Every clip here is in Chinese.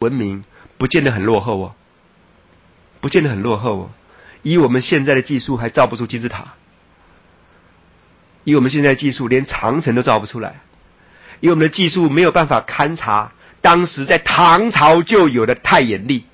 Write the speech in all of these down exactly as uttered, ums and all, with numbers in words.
文明不见得很落后哦，不见得很落后哦。以我们现在的技术还造不出金字塔，以我们现在的技术连长城都造不出来，以我们的技术没有办法勘察当时在唐朝就有的太阳历。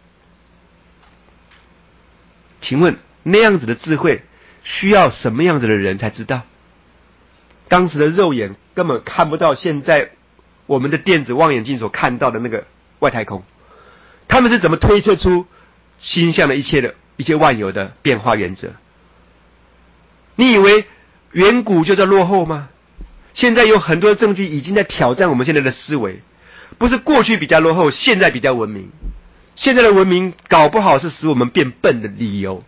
请问那样子的智慧需要什么样子的人才知道？当时的肉眼根本看不到现在我们的电子望远镜所看到的那个外太空，他们是怎么推测出星象的一切的一切万有的变化原则？你以为远古就在落后吗？现在有很多证据已经在挑战我们现在的思维，不是过去比较落后，现在比较文明。现在的文明搞不好是使我们变笨的理由。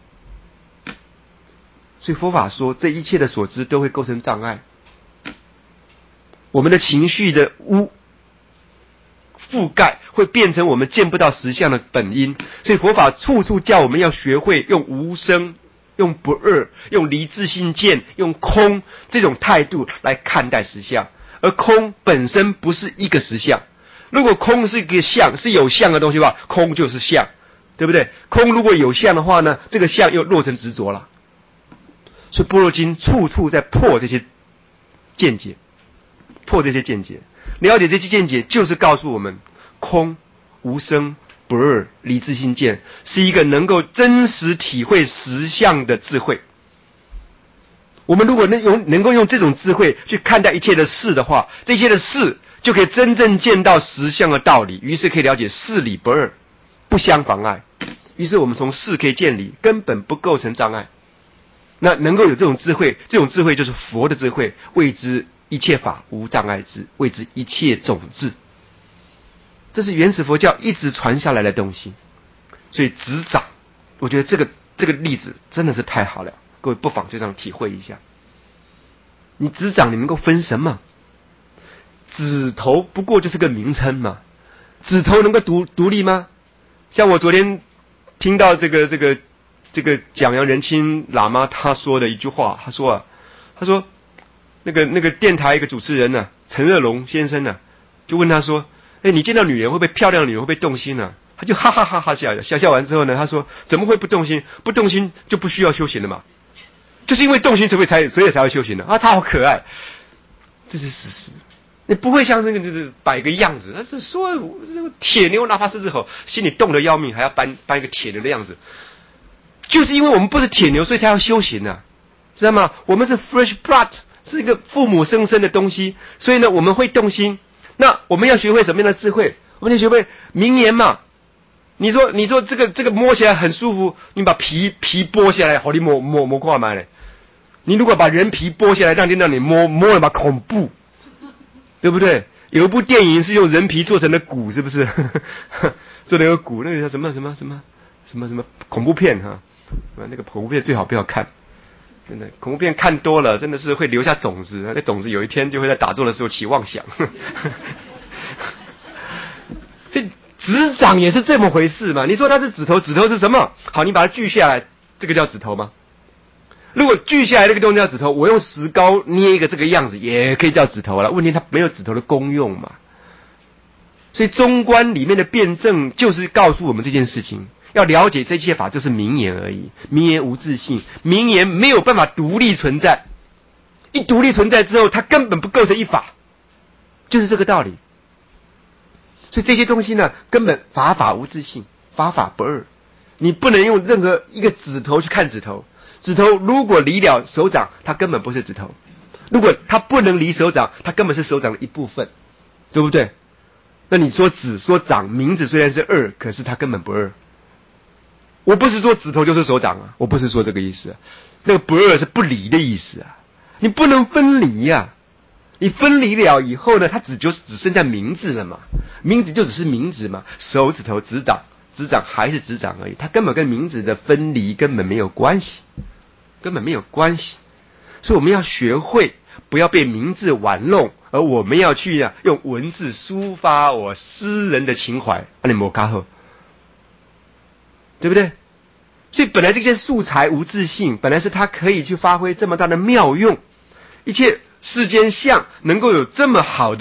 所以佛法说这一切的所知都会构成障碍，我们的情绪的污覆盖会变成我们见不到实相的本因。所以佛法处处叫我们要学会用无生、用不二、用离自性见、用空这种态度来看待实相。而空本身不是一个实相，如果空是一个相，是有相的东西的话，空就是相，对不对？空如果有相的话呢，这个相又落成执着了。所以般若经处处在破这些见解，破这些见解，了解这些见解，就是告诉我们空、无生、不二、离自性见是一个能够真实体会实相的智慧。我们如果能用能够用这种智慧去看待一切的事的话，这些的事就可以真正见到实相的道理，于是可以了解事理不二，不相妨碍。于是我们从事可以见理，根本不构成障碍。那能够有这种智慧，这种智慧就是佛的智慧，谓之一切法无障碍智，谓之一切种智。这是原始佛教一直传下来的东西。所以执掌，我觉得这个这个例子真的是太好了，各位不妨就这样体会一下。你执掌你能够分什么？指头不过就是个名称嘛，指头能够独独立吗？像我昨天听到这个这个这个讲杨仁钦喇嘛他说的一句话，他说啊，他说那个那个电台一个主持人呢、啊，陈热龙先生呢、啊，就问他说，哎，你见到女人会不会漂亮的女人会不会动心呢、啊？他就哈哈哈哈笑笑笑完之后呢，他说怎么会不动心？不动心就不需要修行了嘛，就是因为动心所以才所以才会修行的啊，他好可爱，这是事实。你不会像这个就是摆个样子，他是说这个铁牛哪怕是只猴，心里冻得要命，还要搬搬一个铁牛的样子。就是因为我们不是铁牛，所以才要修行啊，知道吗？我们是 fresh blood， 是一个父母生生的东西，所以呢，我们会动心。那我们要学会什么样的智慧？我们要学会名言嘛。你说，你说这个这个摸起来很舒服，你把皮皮剥下来，好你摸摸摸过来嘞。你如果把人皮剥下来，让你让你摸摸了嘛，恐怖。对不对？有一部电影是用人皮做成的鼓，是不是？做那个鼓，那个叫什么什么什么什么什么恐怖片哈？那个恐怖片最好不要看，真的恐怖片看多了，真的是会留下种子，那种子有一天就会在打坐的时候起妄想。所以指掌也是这么回事嘛？你说它是指头，指头是什么？好，你把它锯下来，这个叫指头吗？如果锯下来那个东西叫指头，我用石膏捏一个这个样子，也可以叫指头了。问题它没有指头的功用嘛。所以中观里面的辩证就是告诉我们这件事情，要了解这一切法就是名言而已，名言无自性，名言没有办法独立存在，一独立存在之后，它根本不构成一法，就是这个道理。所以这些东西呢，根本法法无自性，法法不二，你不能用任何一个指头去看指头。指头如果离了手掌，它根本不是指头；如果它不能离手掌，它根本是手掌的一部分，对不对？那你说指说掌，名字虽然是二，可是它根本不二。我不是说指头就是手掌啊，我不是说这个意思啊。那个不二是不离的意思啊，你不能分离呀、啊。你分离了以后呢，它只就只剩下名字了嘛，名字就只是名字嘛，手指头指掌。指掌还是指掌而已，它根本跟名字的分离根本没有关系，根本没有关系。所以我们要学会不要被名字玩弄，而我们要去啊用文字抒发我私人的情怀。啊，你摩卡后，对不对？所以本来这些素材无自性，本来是它可以去发挥这么大的妙用，一切世间相能够有这么好的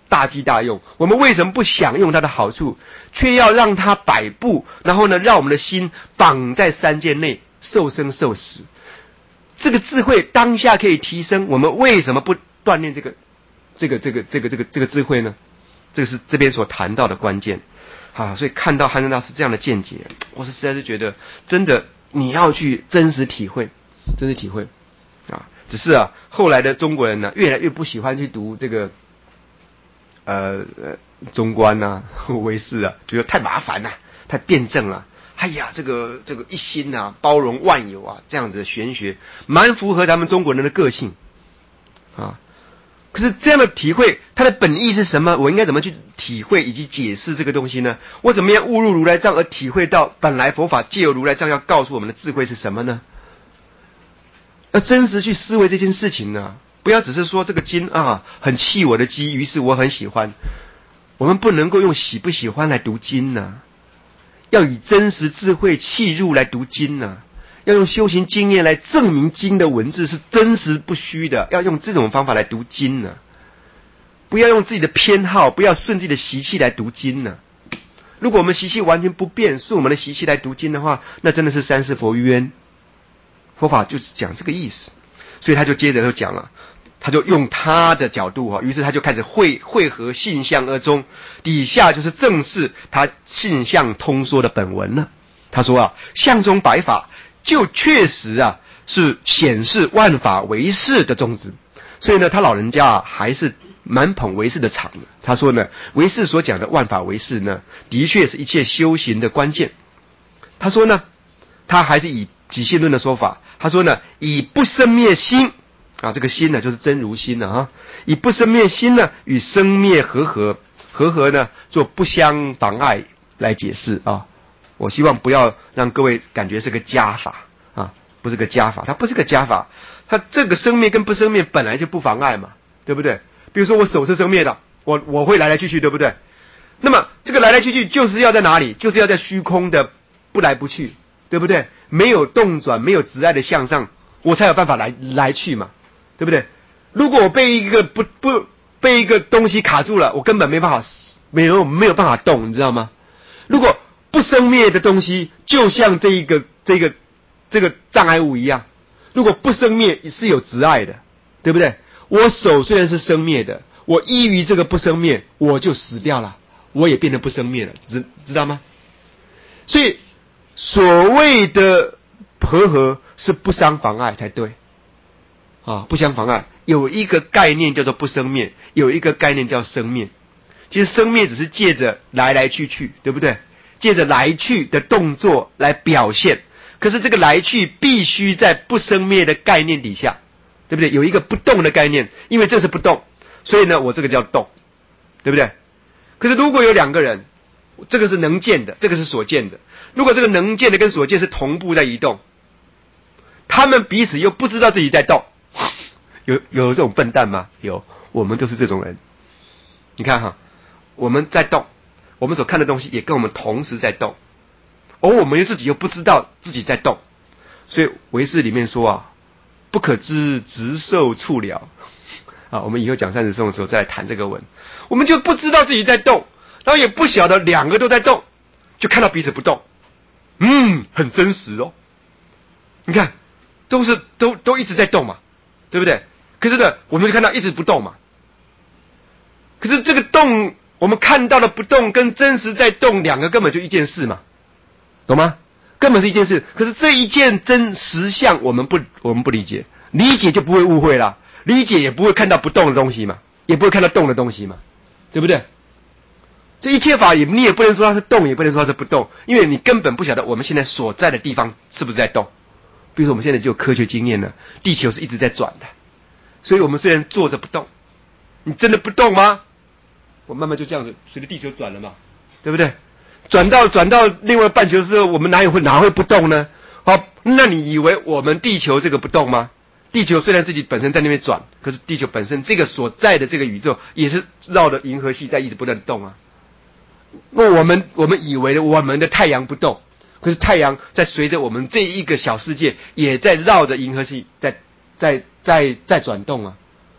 大机大用？我们为什么不享用它的好处，却要让它摆布，然后呢，让我们的心绑在三界内，受生受死？这个智慧当下可以提升，我们为什么不锻炼这个、这个、这个、这个、这个、这个智慧呢？这个是这边所谈到的关键。啊，所以看到汉正大师这样的见解，我是实在是觉得，真的你要去真实体会，真实体会啊。只是啊，后来的中国人呢，越来越不喜欢去读这个，呃呃中观啊、唯识啊，觉得太麻烦了、啊，太辩证了。哎呀，这个这个一心啊，包容万有啊，这样子的玄学，蛮符合咱们中国人的个性啊。可是这样的体会，它的本意是什么？我应该怎么去体会以及解释这个东西呢？我怎么样误入如来藏而体会到本来佛法借由如来藏要告诉我们的智慧是什么呢？要真实去思维这件事情呢，不要只是说这个经啊很气我的机，于是我很喜欢。我们不能够用喜不喜欢来读经呢，要以真实智慧契入来读经呢。要用修行经验来证明经的文字是真实不虚的，要用这种方法来读经呢，不要用自己的偏好，不要顺自己的习气来读经呢。如果我们习气完全不变，顺我们的习气来读经的话，那真的是三世佛冤。佛法就是讲这个意思，所以他就接着就讲了，他就用他的角度啊，于是他就开始汇汇合性相二宗，底下就是正是他性相通说的本文了。他说啊，相中百法就确实啊是显示万法唯识的宗旨，所以呢，他老人家啊还是蛮捧唯识的场的。他说呢，唯识所讲的万法唯识呢，的确是一切修行的关键。他说呢，他还是以己性论的说法，他说呢，以不生灭心啊，这个心呢就是真如心了啊，以不生灭心呢与生灭和合，和合呢做不相妨碍来解释啊。我希望不要让各位感觉是个加法啊，不是个加法，它不是个加法，它这个生灭跟不生灭本来就不妨碍嘛，对不对？比如说我手是生灭的，我我会来来去去，对不对？那么这个来来去去就是要在哪里？就是要在虚空的不来不去，对不对？没有动转，没有直碍的向上，我才有办法来来去嘛，对不对？如果我被一个不不被一个东西卡住了，我根本没办法，没有没有办法动，你知道吗？如果不生灭的东西，就像这一个这个这个障碍物一样，如果不生灭是有执碍的，对不对？我手虽然是生灭的，我依于这个不生灭，我就死掉了，我也变得不生灭了，知知道吗？所以所谓的和合是不相妨碍才对啊，不相妨碍。有一个概念叫做不生灭，有一个概念叫生灭。其实生灭只是借着来来去去，对不对？借着来去的动作来表现，可是这个来去必须在不生灭的概念底下，对不对？有一个不动的概念，因为这是不动，所以呢，我这个叫动，对不对？可是如果有两个人，这个是能见的，这个是所见的，如果这个能见的跟所见是同步在移动，他们彼此又不知道自己在动，有有这种笨蛋吗？有，我们都是这种人。你看哈，我们在动。我们所看的东西也跟我们同时在动，而我们自己又不知道自己在动，所以唯识里面说啊，不可知直受处了啊。我们以后讲三十颂的时候再来谈这个文，我们就不知道自己在动，然后也不晓得两个都在动，就看到彼此不动，嗯，很真实哦。你看，都是都都一直在动嘛，对不对？可是呢，我们就看到一直不动嘛。可是这个动。我们看到的不动跟真实在动，两个根本就一件事嘛，懂吗？根本是一件事。可是这一件真实相，我们不我们不理解，理解就不会误会了，理解也不会看到不动的东西嘛，也不会看到动的东西嘛，对不对？这一切法也你也不能说它是动，也不能说它是不动，因为你根本不晓得我们现在所在的地方是不是在动。比如说我们现在就有科学经验了，地球是一直在转的，所以我们虽然坐着不动，你真的不动吗？我慢慢就这样子随着地球转了嘛，对不对？转到转到另外半球的时候，我们哪有会哪会不动呢？好，那你以为我们地球这个不动吗？地球虽然自己本身在那边转，可是地球本身这个所在的这个宇宙也是绕着银河系在一直不断动啊。那我们我们以为我们的太阳不动，可是太阳在随着我们这一个小世界也在绕着银河系在在在在转动啊。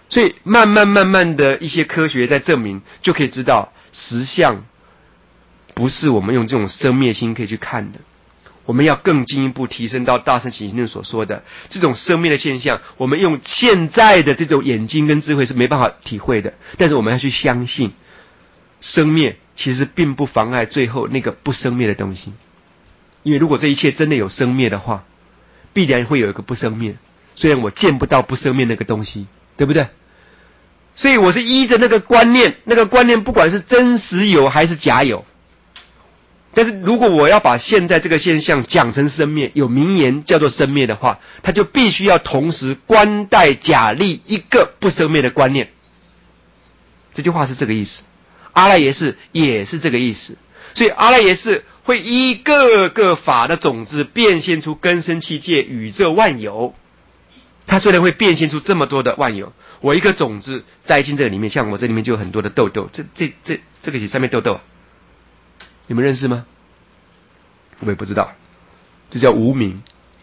所以慢慢慢慢的一些科学在证明，就可以知道实相不是我们用这种生灭心可以去看的。我们要更进一步提升到大乘起信论所说的这种生灭的现象，我们用现在的这种眼睛跟智慧是没办法体会的，但是我们要去相信生灭其实并不妨碍最后那个不生灭的东西。因为如果这一切真的有生灭的话，必然会有一个不生灭，虽然我见不到不生灭那个东西，对不对？所以我是依着那个观念，那个观念不管是真实有还是假有，但是如果我要把现在这个现象讲成生灭，有名言叫做生灭的话，它就必须要同时观待假立一个不生灭的观念。这句话是这个意思。阿赖耶识也是这个意思。所以阿赖耶识会依各个法的种子变现出根生器界宇宙万有。它虽然会变现出这么多的万有，我一颗种子栽进这里面，像我这里面就有很多的豆豆，这这这这个是上面豆豆啊，你们认识吗？我也不知道，这叫无名，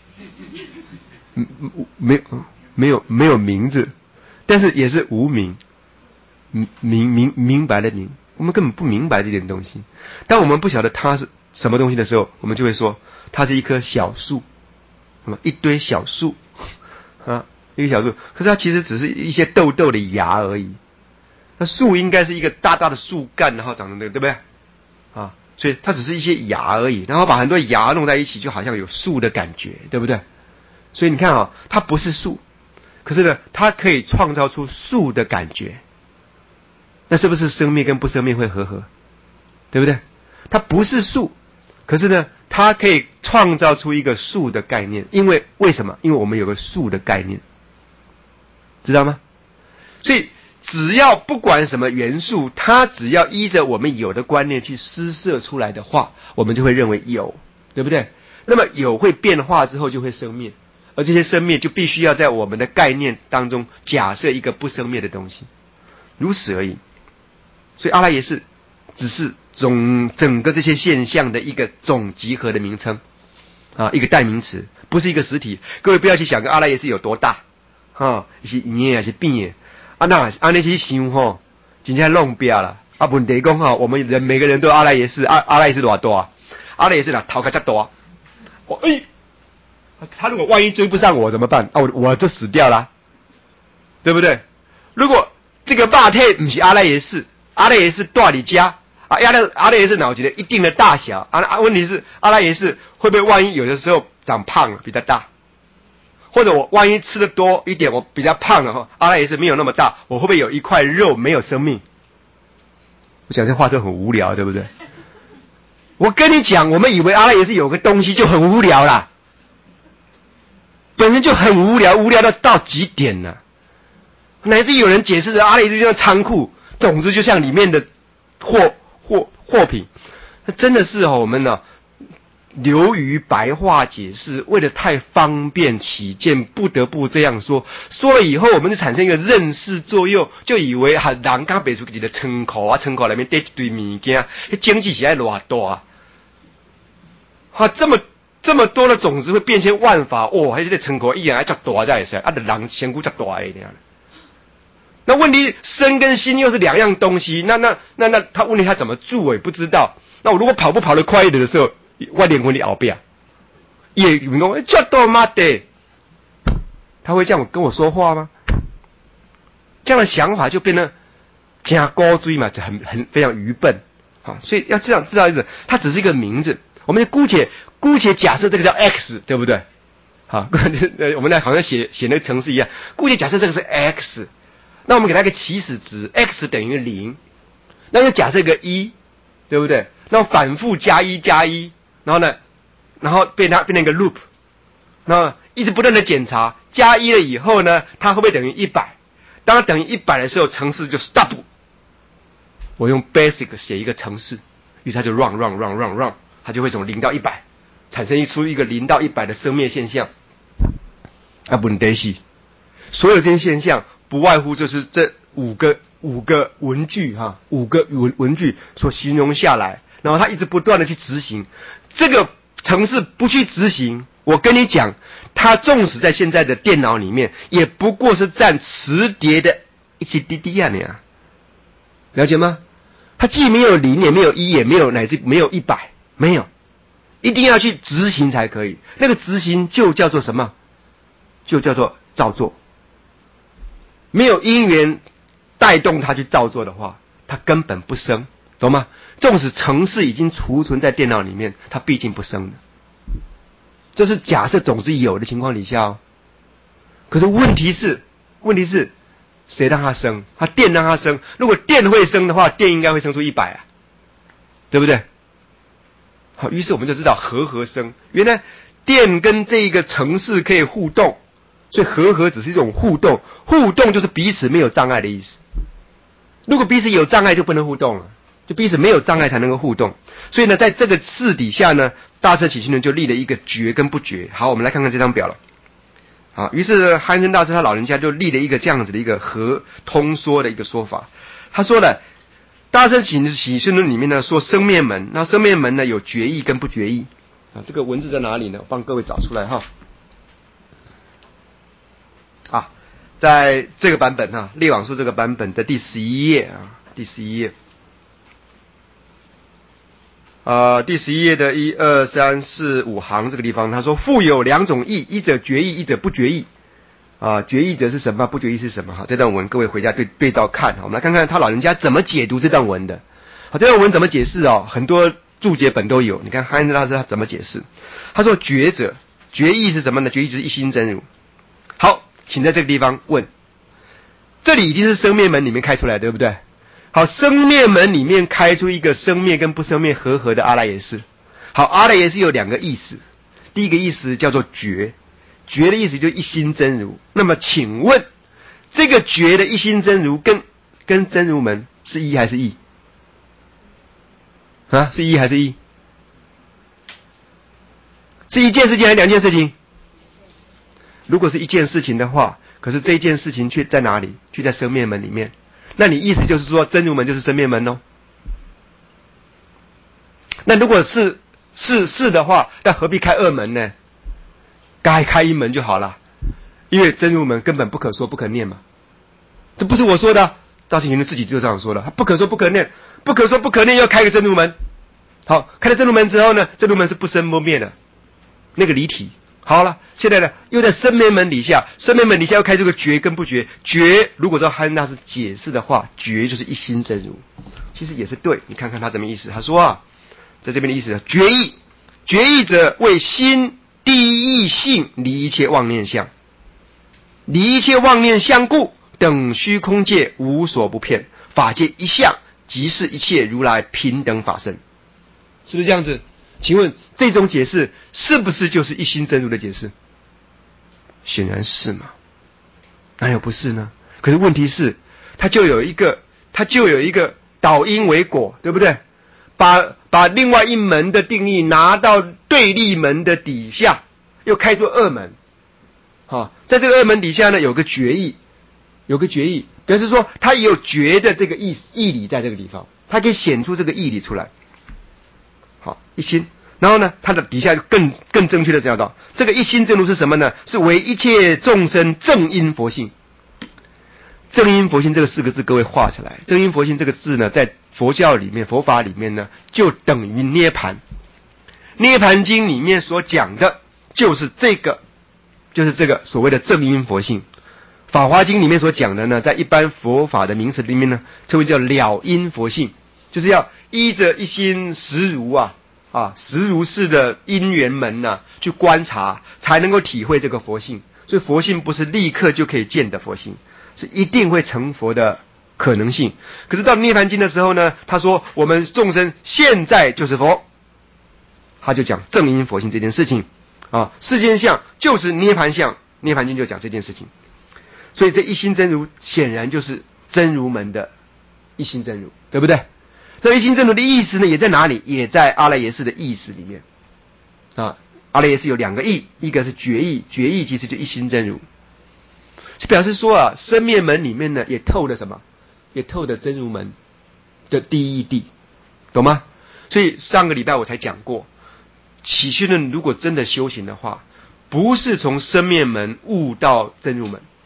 没有没有没有名字，但是也是无名，明明明白的明，我们根本不明白这点东西。当我们不晓得它是什么东西的时候，我们就会说它是一棵小树，一堆小树啊，一个小树，可是它其实只是一些豆豆的芽而已。那树应该是一个大大的树干，然后长成这个，对不对？啊，所以它只是一些芽而已，然后把很多芽弄在一起，就好像有树的感觉，对不对？所以你看啊，它不是树，可是呢，它可以创造出树的感觉。那是不是生灭跟不生灭会合合？对不对？它不是树，可是呢，它可以创造出一个树的概念。因为为什么？因为我们有个树的概念，知道吗？所以只要不管什么元素，它只要依着我们有的观念去施设出来的话，我们就会认为有，对不对？那么有会变化之后就会生灭，而这些生灭就必须要在我们的概念当中假设一个不生灭的东西，如此而已。所以阿赖耶识只是总整个这些现象的一个总集合的名称啊，一个代名词，不是一个实体。各位不要去想个阿赖耶识有多大啊，是圆还是扁的啊？那按那些想吼，真正弄扁了啊！问题讲哈，我们人每个人都有阿赖耶识，阿阿赖耶识多大？阿赖耶识哪头壳这大？我哎，他如果万一追不上我怎么办？啊，我我就死掉了，对不对？如果这个肉体不是阿赖耶识，阿赖耶识大你家啊，阿赖阿赖耶识脑筋的一定的大小啊啊，问题是阿赖耶识会不会万一有的时候长胖了比较大？或者我万一吃的多一点，我比较胖了哈，阿赖耶识没有那么大，我会不会有一块肉没有生命？我讲这话都很无聊，对不对？我跟你讲，我们以为阿赖耶识有个东西就很无聊啦，本身就很无聊，无聊到到极点了。乃至有人解释的阿赖耶识就像仓库，种子就像里面的货货货品，那真的是哦，我们呢流于白话解释，为了太方便起见，不得不这样说。说了以后，我们就产生一个认识作用，就以为哈人刚背出自己的仓库啊，仓库里面堆一堆物件，经济起来偌大啊！哈，这么这么多的种子会变迁万法，哦，还是这仓库依然还较大才会使，啊，人身躯较大的这样。那问题身跟心又是两样东西，那那那那他问题他怎么住我也不知道。那我如果跑步跑得快一点的时候，我灵魂里后边也有人说这多妈的，他会这样跟我说话吗？这样的想法就变得加高追嘛，很很非常愚笨啊！所以要这样知道一个，它只是一个名字，我们姑且姑且假设这个叫 X， 对不对？好，我们来好像写写那个程式一样，姑且假设这个是 X。那我们给它一个起始值 x 等于零，那就假设一个一，对不对？那反复加一加一，然后呢，然后变它变成一个 loop， 然后一直不断的检查，加一了以后呢，它会不会等于一百？当它等于一百的时候，程式就 stop。我用 basic 写一个程式，于是它就 run run run run run， 它就会从零到一百产生出一个零到一百的生灭现象。啊，问题是所有这些现象。不外乎就是这五个五个文句哈，五个文文句所形容下来，然后他一直不断的去执行。这个程式不去执行，我跟你讲，它纵使在现在的电脑里面，也不过是占磁碟的一起滴滴啊你啊，了解吗？它既没有零，也没有一，也没有乃至没有一百，没有，一定要去执行才可以。那个执行就叫做什么？就叫做造作。没有因缘带动它去造作的话，它根本不生，懂吗？纵使程式已经储存在电脑里面，它毕竟不生的。这是假设种子有的情况底下哦。可是问题是，问题是谁让它生？它电让它生。如果电会生的话，电应该会生出一百啊，对不对？好，于是我们就知道和合生。原来电跟这个程式可以互动，所以和合只是一种互动。互动就是彼此没有障碍的意思。如果彼此有障碍，就不能互动了。就彼此没有障碍才能够互动。所以呢，在这个事底下呢，大彻起信论就立了一个觉跟不觉。好，我们来看看这张表了。好，于是憨生大师他老人家就立了一个这样子的一个合通说的一个说法。他说了，大彻起信论里面呢说生灭门，那生灭门呢有觉意跟不觉意。啊，这个文字在哪里呢？我帮各位找出来哈。啊，在这个版本哈，列网书这个版本的第十一页啊，第十一页。呃，第十一页的一二三四五行这个地方，他说复有两种义，一者决义，一者不决义。啊，决义者是什么？不决义是什么？好，这段文各位回家对对照看。我们来看看他老人家怎么解读这段文的。好，这段文怎么解释哦？很多注解本都有。你看憨生大师他怎么解释？他说决者，决义是什么呢？决义就是一心真如。好，请在这个地方问，这里已经是生灭门里面开出来，对不对？好，生灭门里面开出一个生灭跟不生灭合合的阿赖耶识。好，阿赖耶识有两个意思，第一个意思叫做觉，觉的意思就是一心真如。那么请问，这个觉的一心真如跟跟真如门是一还是异？啊，是一还是异？是一件事情还是两件事情？如果是一件事情的话，可是这一件事情却在哪里？却在生灭门里面。那你意思就是说真如门就是生灭门哦？那如果是是是的话，那何必开二门呢？该开一门就好了，因为真如门根本不可说不可念嘛。这不是我说的，大乘行论自己就这样说了，他不可说不可念，不可说不可念要开个真如门。好，开了真如门之后呢，真如门是不生不灭的，那个离体。好了，现在呢又在生灭门底下，生灭门底下又开这个觉跟不觉。觉如果照憨大师解释的话，觉就是一心真如，其实也是对。你看看他怎么意思？他说啊，在这边的意思，觉意，觉意者为心第一性离一切妄念相，离一切妄念相故，等虚空界无所不骗，法界一相即是一切如来平等法身，是不是这样子？请问这种解释是不是就是一心真如的解释？显然是嘛，哪有不是呢？可是问题是，它就有一个，它就有一个导因为果，对不对？把把另外一门的定义拿到对立门的底下，又开出二门。好，在这个二门底下呢，有个决意，有个决意，表示说它也有觉的这个义义理在这个地方，它可以显出这个义理出来。好，一心，然后呢，它的底下就更更正确的讲到，这个一心真如是什么呢？是为一切众生正因佛性。正因佛性这个四个字，各位画起来。正因佛性这个字呢，在佛教里面、佛法里面呢，就等于涅盘。涅盘经里面所讲的，就是这个，就是这个所谓的正因佛性。法华经里面所讲的呢，在一般佛法的名词里面呢，称为叫了因佛性，就是要依着一心实如啊啊实如式的因缘门呐、啊，去观察，才能够体会这个佛性。所以佛性不是立刻就可以见的佛性，是一定会成佛的可能性。可是到涅盘经的时候呢，他说我们众生现在就是佛，他就讲正因佛性这件事情啊，世间相就是涅盘相，涅盘经就讲这件事情。所以这一心真如显然就是真如门的一心真如，对不对？这一心真如的意思呢，也在哪里？也在阿赖耶识的意识里面啊。阿赖耶识有两个义，一个是觉义，觉义其实就一心真如，就表示说啊，生灭门里面呢也透了什么？也透的真如门的第一义谛，懂吗？所以上个礼拜我才讲过，起信论如果真的修行的话，不是从生灭门悟到真如门。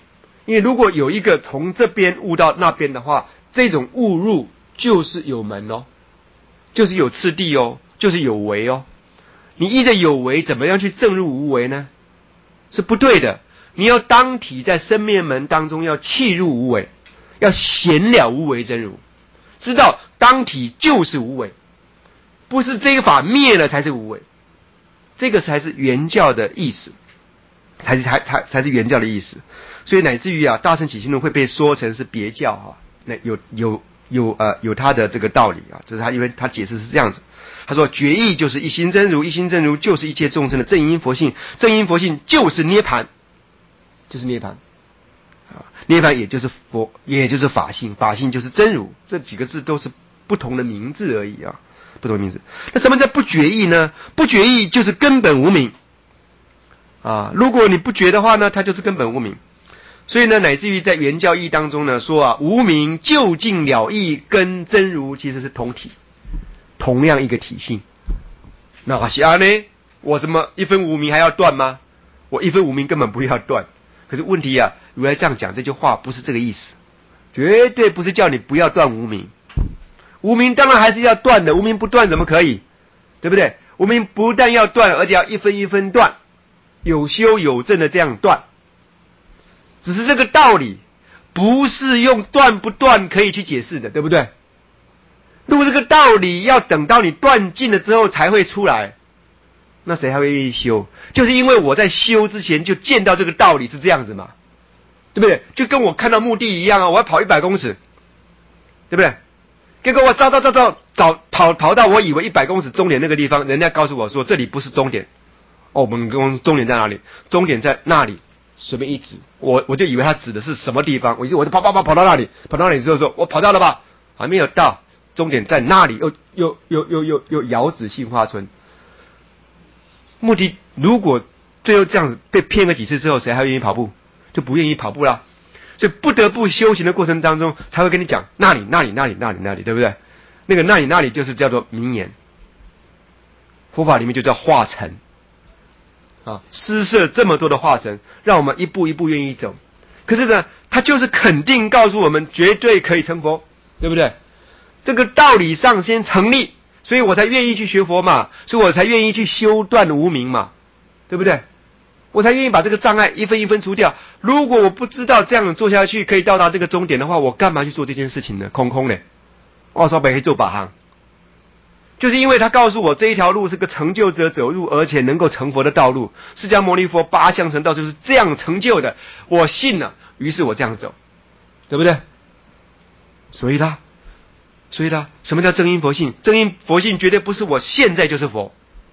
因为如果有一个从这边误到那边的话，这种误入就是有门哦，就是有次第哦，就是有为哦。你依着有为，怎么样去正入无为呢？是不对的。你要当体在生灭门当中要契入无为，要显了无为真如，知道当体就是无为，不是这个法灭了才是无为，这个才是原教的意思，才是才才才是原教的意思。所以乃至于啊，大乘起信论会被说成是别教啊，那有有有呃有他的这个道理啊，这是他因为他解释是这样子。他说觉义就是一心真如，一心真如就是一切众生的正因佛性，正因佛性就是涅槃，就是涅槃啊，涅槃也就是佛，也就是法性，法性就是真如，这几个字都是不同的名字而已啊，不同的名字。那什么叫不觉义呢？不觉义就是根本无明啊，如果你不觉的话呢，它就是根本无明。所以呢，乃至于在原教义当中呢，说啊，无明究竟了义跟真如其实是同体，同样一个体性。那是啊呢，我怎么一分无明还要断吗？我一分无明根本不要断。可是问题啊，如来这样讲这句话不是这个意思，绝对不是叫你不要断无明。无明当然还是要断的，无明不断怎么可以？对不对？无明不但要断，而且要一分一分断，有修有证的这样断。只是这个道理不是用断不断可以去解释的，对不对？如果这个道理要等到你断尽了之后才会出来，那谁还会愿意修？就是因为我在修之前就见到这个道理是这样子嘛，对不对？就跟我看到目的一样啊，我要跑一百公尺，对不对？结果我找找找找找跑跑到我以为一百公尺终点那个地方，人家告诉我说这里不是终点。哦，我们跟终点在哪里？终点在那里。随便一指，我我就以为他指的是什么地方，我就我就跑跑跑跑到那里，跑到那里之后说，我跑到了吧？还没有到，终点在那里，又又又又又又遥指杏花村。目的如果最后这样子被骗了几次之后，谁还愿意跑步？就不愿意跑步啦。所以不得不修行的过程当中，才会跟你讲那里那里那里那里那里，对不对？那个那里那里就是叫做名言，佛法里面就叫化成。啊，施设这么多的化身，让我们一步一步愿意走。可是呢，他就是肯定告诉我们，绝对可以成佛，对不对？这个道理上先成立，所以我才愿意去学佛嘛，所以我才愿意去修断无明嘛，对不对？我才愿意把这个障碍一分一分除掉。如果我不知道这样做下去可以到达这个终点的话，我干嘛去做这件事情呢？空空的，我说白可以做把行。就是因为他告诉我这一条路是个成就者走入而且能够成佛的道路，释迦牟尼佛八相成道就是这样成就的，我信了，于是我这样走，对不对？所以他，所以他，什么叫正因佛性？正因佛性绝对不是我现在就是佛，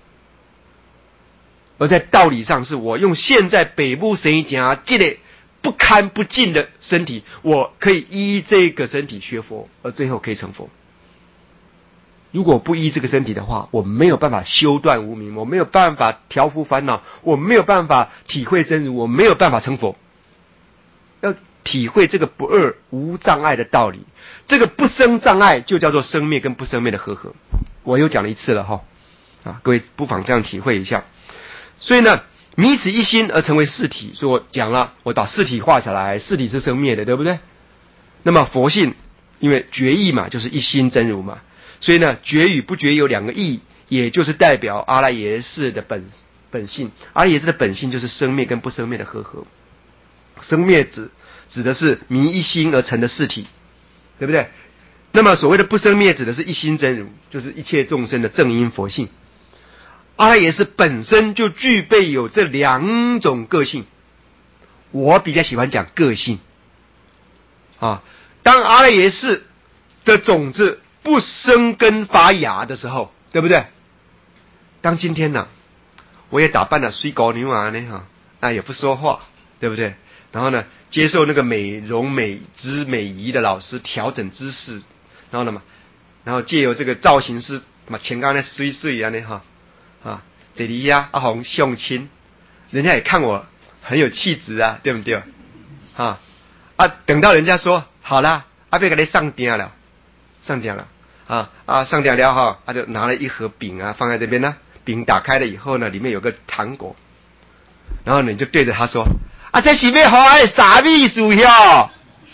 而在道理上是我用现在北部神家这类不堪不净的身体，我可以依这个身体学佛，而最后可以成佛。如果不依这个身体的话，我没有办法修断无明，我没有办法调伏烦恼，我没有办法体会真如，我没有办法成佛。要体会这个不二无障碍的道理，这个不生障碍就叫做生灭跟不生灭的和合。我又讲了一次了哈，啊，各位不妨这样体会一下。所以呢，迷此一心而成为四体，所以我讲了，我把四体画下来，四体是生灭的，对不对？那么佛性，因为觉义嘛，就是一心真如嘛。所以呢，觉与不觉有两个义，也就是代表阿赖耶识的本本性。阿赖耶识的本性就是生灭跟不生灭的和合。生灭指指的是迷一心而成的四体，对不对？那么所谓的不生灭指的是一心真如，就是一切众生的正因佛性。阿赖耶识本身就具备有这两种个性，我比较喜欢讲个性啊。当阿赖耶识的种子不生根发芽的时候，对不对？当今天呢、啊，我也打扮了水狗牛啊呢哈，那也不说话，对不对？然后呢，接受那个美容美姿美仪的老师调整姿势，然后呢嘛，然后借由这个造型师嘛，前刚才水水啊呢哈啊，这里呀阿红相亲，人家也看我很有气质啊，对不对？啊啊，等到人家说好啦，阿贝给你上吊了，上吊了。啊啊，上吊了哈，他、啊、就拿了一盒饼啊，放在这边呢。饼打开了以后呢，里面有个糖果，然后呢，你就对着他说：“ 啊，这是要好的啥秘书哟？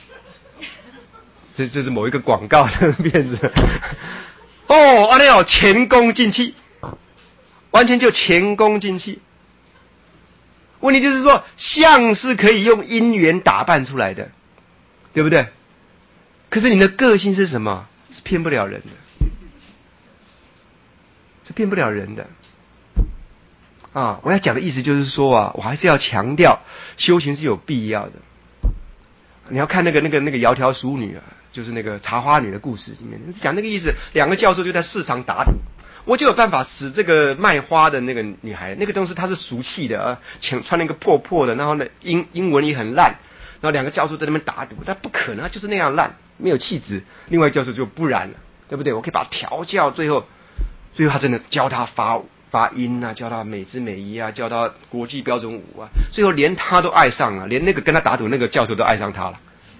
这这是某一个广告的片子。哦，啊那哦，前功尽弃，完全就前功尽弃。问题就是说，相是可以用因缘打扮出来的，对不对？可是你的个性是什么？是骗不了人的，是骗不了人的。啊，我要讲的意思就是说啊，我还是要强调修行是有必要的。你要看那个那个那个窈窕淑女啊，就是那个茶花女的故事里面，讲那个意思，两个教授就在市场打赌。我就有办法使这个卖花的那个女孩，那个东西她是俗气的啊，穿穿那个破破的，然后呢英英文也很烂，然后两个教授在那边打赌，但不可能，她就是那样烂，没有气质。另外一个教授就不然了，对不对？我可以把她调教，最后最后他真的教她发发音啊，教她美姿美仪啊，教她国际标准舞啊，最后连她都爱上了，连那个跟她打赌那个教授都爱上她了。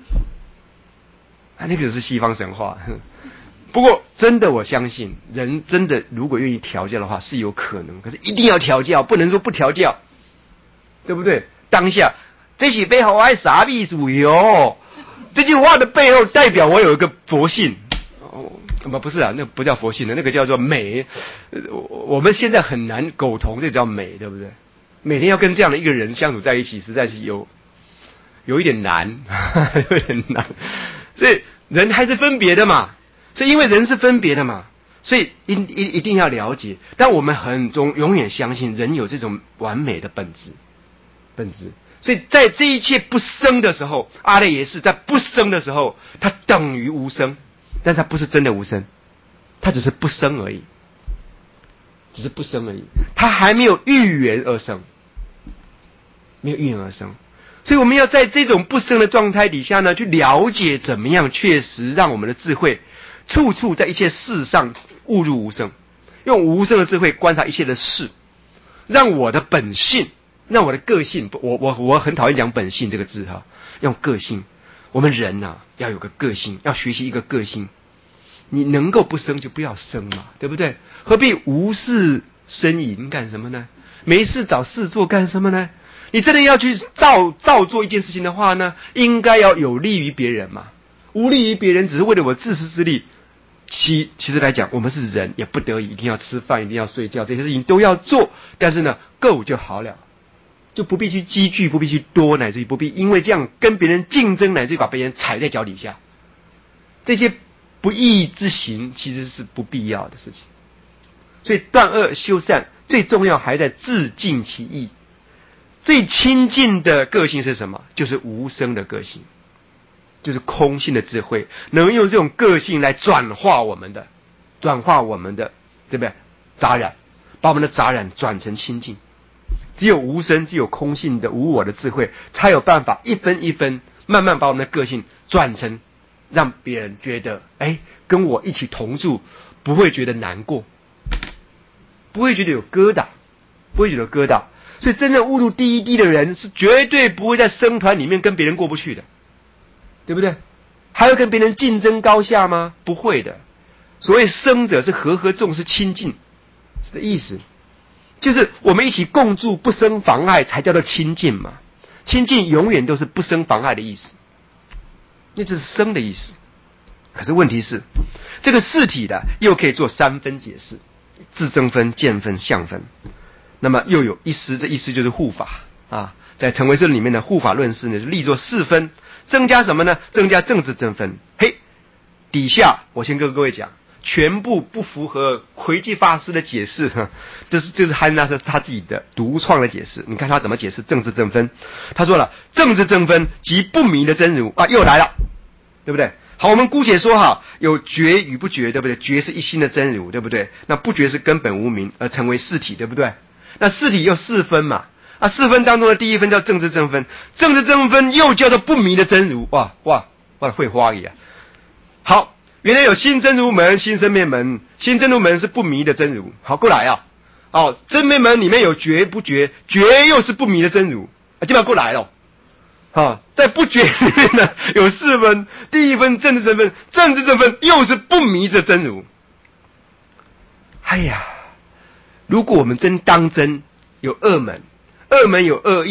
啊，那个是西方神话。不过，真的，我相信人真的如果愿意调教的话是有可能，可是一定要调教，不能说不调教，对不对？当下这是背后还啥意思哟？这句话的背后代表我有一个佛性，哦，不不是啊，那不叫佛性的，那个叫做美。我们现在很难苟同，这叫美，对不对？每天要跟这样的一个人相处在一起，实在是有有一点难，有点难。所以人还是分别的嘛。所以，因为人是分别的嘛，所以一一一定要了解。但我们很中永远相信人有这种完美的本质，本质。所以在这一切不生的时候，阿赖耶识在不生的时候，它等于无生，但它不是真的无生，它只是不生而已，只是不生而已。它还没有遇缘而生，没有遇缘而生。所以我们要在这种不生的状态底下呢，去了解怎么样确实让我们的智慧处处在一切事上误入无生，用无生的智慧观察一切的事，让我的本性，让我的个性，我我我很讨厌讲本性这个字哈，用个性。我们人呐、啊、要有个个性，要学习一个个性。你能够不生就不要生嘛，对不对？何必无事呻吟干什么呢？没事找事做干什么呢？你真的要去照照做一件事情的话呢，应该要有利于别人嘛。无利于别人，只是为了我自私自利。其其实来讲，我们是人，也不得已一定要吃饭，一定要睡觉，这些事情都要做。但是呢，够就好了，就不必去积聚，不必去多，乃至于不必因为这样跟别人竞争，乃至于把别人踩在脚底下。这些不义之行，其实是不必要的事情。所以断恶修善最重要还在自尽其意。最亲近的个性是什么？就是无生的个性，就是空性的智慧，能用这种个性来转化我们的，转化我们的，对不对？杂染，把我们的杂染转成清净。只有无生，只有空性的无我的智慧，才有办法一分一分，慢慢把我们的个性转成，让别人觉得，哎，跟我一起同住，不会觉得难过，不会觉得有疙瘩，不会觉得有疙瘩。所以真正悟入第一滴的人，是绝对不会在僧团里面跟别人过不去的，对不对？还要跟别人竞争高下吗？不会的。所谓僧者是和合众，是亲近，是这意思。就是我们一起共住，不生妨碍，才叫做亲近嘛。亲近永远都是不生妨碍的意思，那就是生的意思。可是问题是，这个四体的又可以做三分解释：自证分、见分、相分。那么又有一师，这一师就是护法啊，在成唯识里面的护法论师呢，就立作四分，增加什么呢？增加正知正分。嘿，底下我先跟各位讲，全部不符合魁济法师的解释，这是这是汉那是他自己的独创的解释。你看他怎么解释正知正分？他说了，正知正分即不迷的真如啊，又来了，对不对？好，我们姑且说哈，有觉与不觉，对不对？觉是一心的真如，对不对？那不觉是根本无明，而成为四体，对不对？那四体又四分嘛，啊，四分当中的第一分叫正知正分，正知正分又叫做不迷的真如，哇哇哇，会花一样。好，原来有心真如门、心生灭门，心真如门是不迷的真如。好，过来啊，哦，真灭门里面有觉不觉，觉又是不迷的真如，啊，基本上过来了。啊，在不觉里面呢有四分，第一分正知正分，正知正分又是不迷的真如。哎呀，如果我们真当真有二门，二门有二义，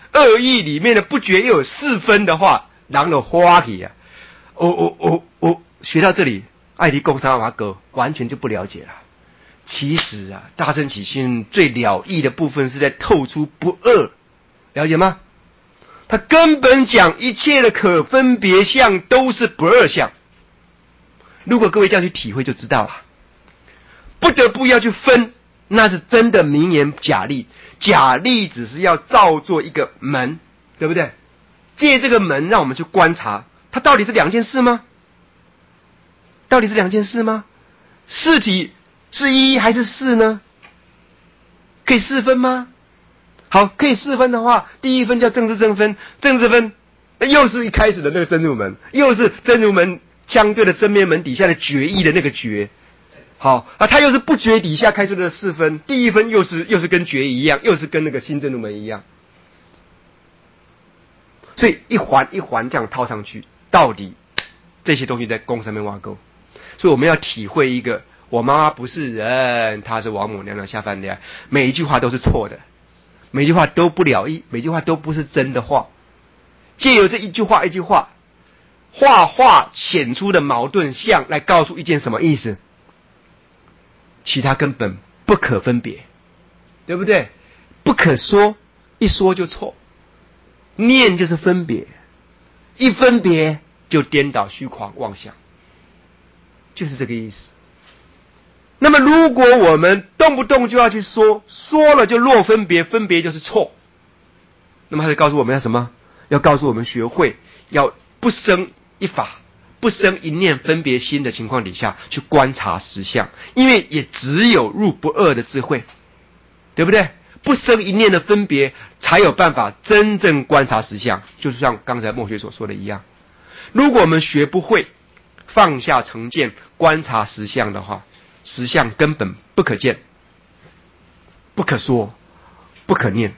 恶意里面的不觉又有四分的话，人就花起啊！我我我我学到这里，爱迪共三瓦格完全就不了解了。其实啊，大乘起信最了义的部分是在透出不二，了解吗？他根本讲一切的可分别相都是不二相。如果各位这样去体会就知道了，不得不要去分，那是真的名言假立。假立只是要造作一个门，对不对？借这个门让我们去观察，它到底是两件事吗？到底是两件事吗？事体是一还是四呢？可以四分吗？好，可以四分的话，第一分叫政治正分，政治分又是一开始的那个真如门，又是真如门相对的生灭门底下的觉意的那个觉。好啊，它又是不觉底下开出的四分，第一分又是又是跟觉一样，又是跟那个新真如门一样，所以一环一环这样套上去，到底这些东西在宫上面挖沟。所以我们要体会一个，我妈妈不是人，她是王母娘娘下凡的，每一句话都是错的。每句话都不了义，每句话都不是真的话。借由这一句话一句话，画画显出的矛盾相来告诉一件什么意思？其他根本不可分别，对不对？不可说，一说就错。念就是分别，一分别就颠倒虚狂妄想，就是这个意思。那么如果我们动不动就要去说，说了就落分别，分别就是错，那么他就告诉我们要什么？要告诉我们学会要不生一法，不生一念分别心的情况底下去观察实相，因为也只有入不二的智慧，对不对？不生一念的分别，才有办法真正观察实相。就是像刚才墨学所说的一样，如果我们学不会放下成见观察实相的话，实相根本不可见，不可说，不可念。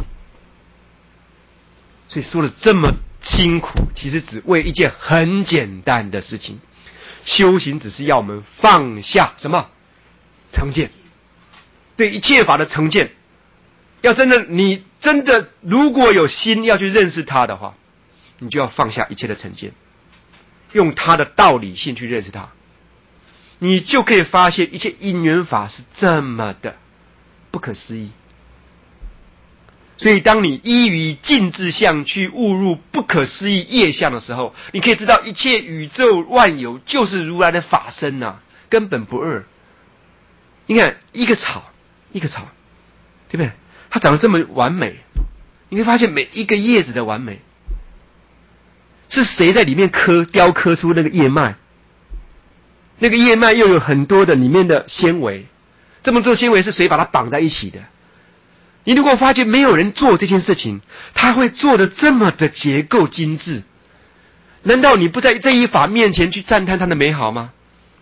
所以说了这么辛苦，其实只为一件很简单的事情。修行只是要我们放下什么？成见。对一切法的成见，要真的，你真的如果有心要去认识它的话，你就要放下一切的成见，用它的道理性去认识它。你就可以发现一切因缘法是这么的不可思议。所以当你依于尽智相去悟入不可思议业相的时候，你可以知道一切宇宙万有就是如来的法身啊，根本不二。你看一个草一个草，对不对？它长得这么完美，你会发现每一个叶子的完美是谁在里面刻雕刻出那个叶脉？那个叶脉又有很多的里面的纤维，这么多纤维是谁把它绑在一起的？你如果发觉没有人做这件事情，他会做得这么的结构精致，难道你不在这一法面前去赞叹它的美好吗？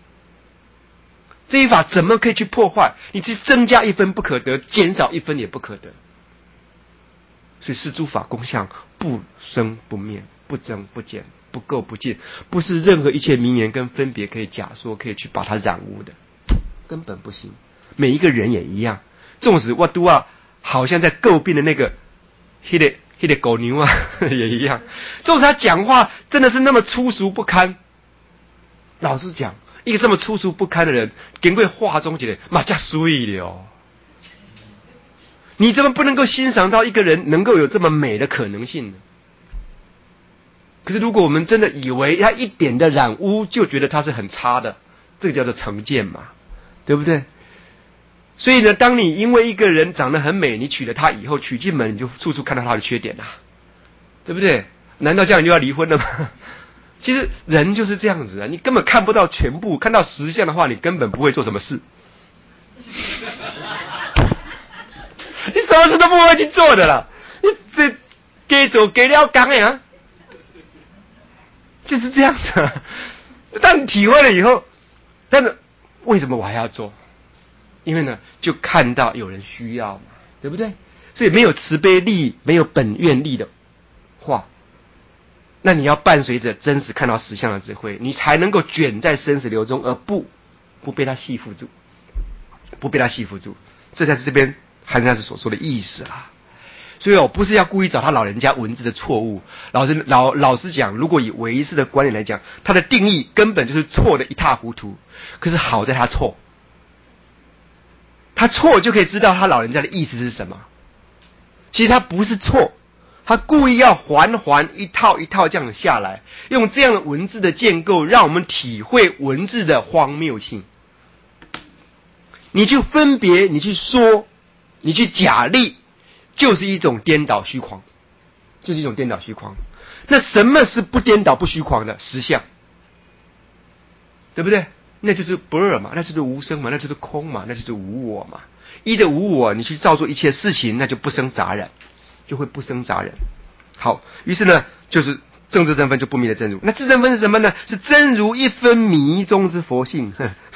这一法怎么可以去破坏？你只增加一分不可得，减少一分也不可得。所以是诸法空相不生不灭，不增不减，不垢不净，不是任何一切名言跟分别可以假说可以去把它染污的，根本不行。每一个人也一样，纵使我都啊好像在诟病的那个那个那个狗牛啊也一样，纵使他讲话真的是那么粗俗不堪，老实讲，一个这么粗俗不堪的人，经过话中间嘛加水了，你怎么不能够欣赏到一个人能够有这么美的可能性呢？可是如果我们真的以为他一点的染污就觉得他是很差的，这个叫做成见嘛，对不对？所以呢，当你因为一个人长得很美，你娶了她以后，娶进门你就处处看到她的缺点啊，对不对？难道这样你就要离婚了吗？其实人就是这样子啊，你根本看不到全部，看到实相的话，你根本不会做什么事。你什么事都不会去做的啦，你这给走给了刚呀，就是这样子啊。但你体会了以后，但是为什么我还要做？因为呢，就看到有人需要嘛，对不对？所以没有慈悲力，没有本愿力的话，那你要伴随着真实看到实相的智慧，你才能够卷在生死流中，而不不被它系缚住，不被它系缚住。这才是这边韩大师所说的意思啊。 所以我不是要故意找他老人家文字的错误。老师老老实讲，如果以唯识的观点来讲，他的定义根本就是错的一塌糊涂。可是好在他错，他错就可以知道他老人家的意思是什么。其实他不是错，他故意要环环一套一套这样下来，用这样的文字的建构，让我们体会文字的荒谬性。你去分别，你去说，你去假立，就是一种颠倒虚狂，就是一种颠倒虚狂。那什么是不颠倒不虚狂的实相？对不对？那就是不二嘛，那就是无生嘛，那就是空嘛，那就是无我嘛。依着无我，你去造作一切事情，那就不生杂染，就会不生杂染。好，于是呢，就是正知正分就不迷的真如。那自正分是什么呢？是真如一分迷中之佛性。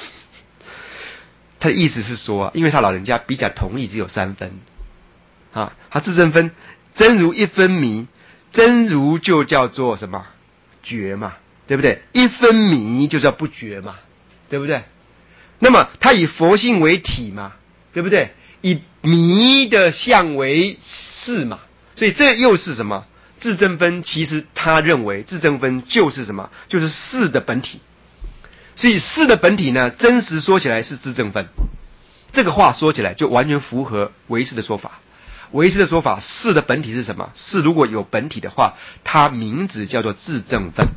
他的意思是说，因为他老人家比较同意只有三分啊，他自正分真如一分迷，真如就叫做什么觉嘛，对不对？一分迷就叫不觉嘛，对不对？那么他以佛性为体嘛，对不对？以迷的相为事嘛，所以这又是什么？自正分其实他认为自正分就是什么？就是事的本体。所以事的本体呢，真实说起来是自正分。这个话说起来就完全符合唯识的说法。唯识的说法，事的本体是什么？事如果有本体的话，它名字叫做自正分。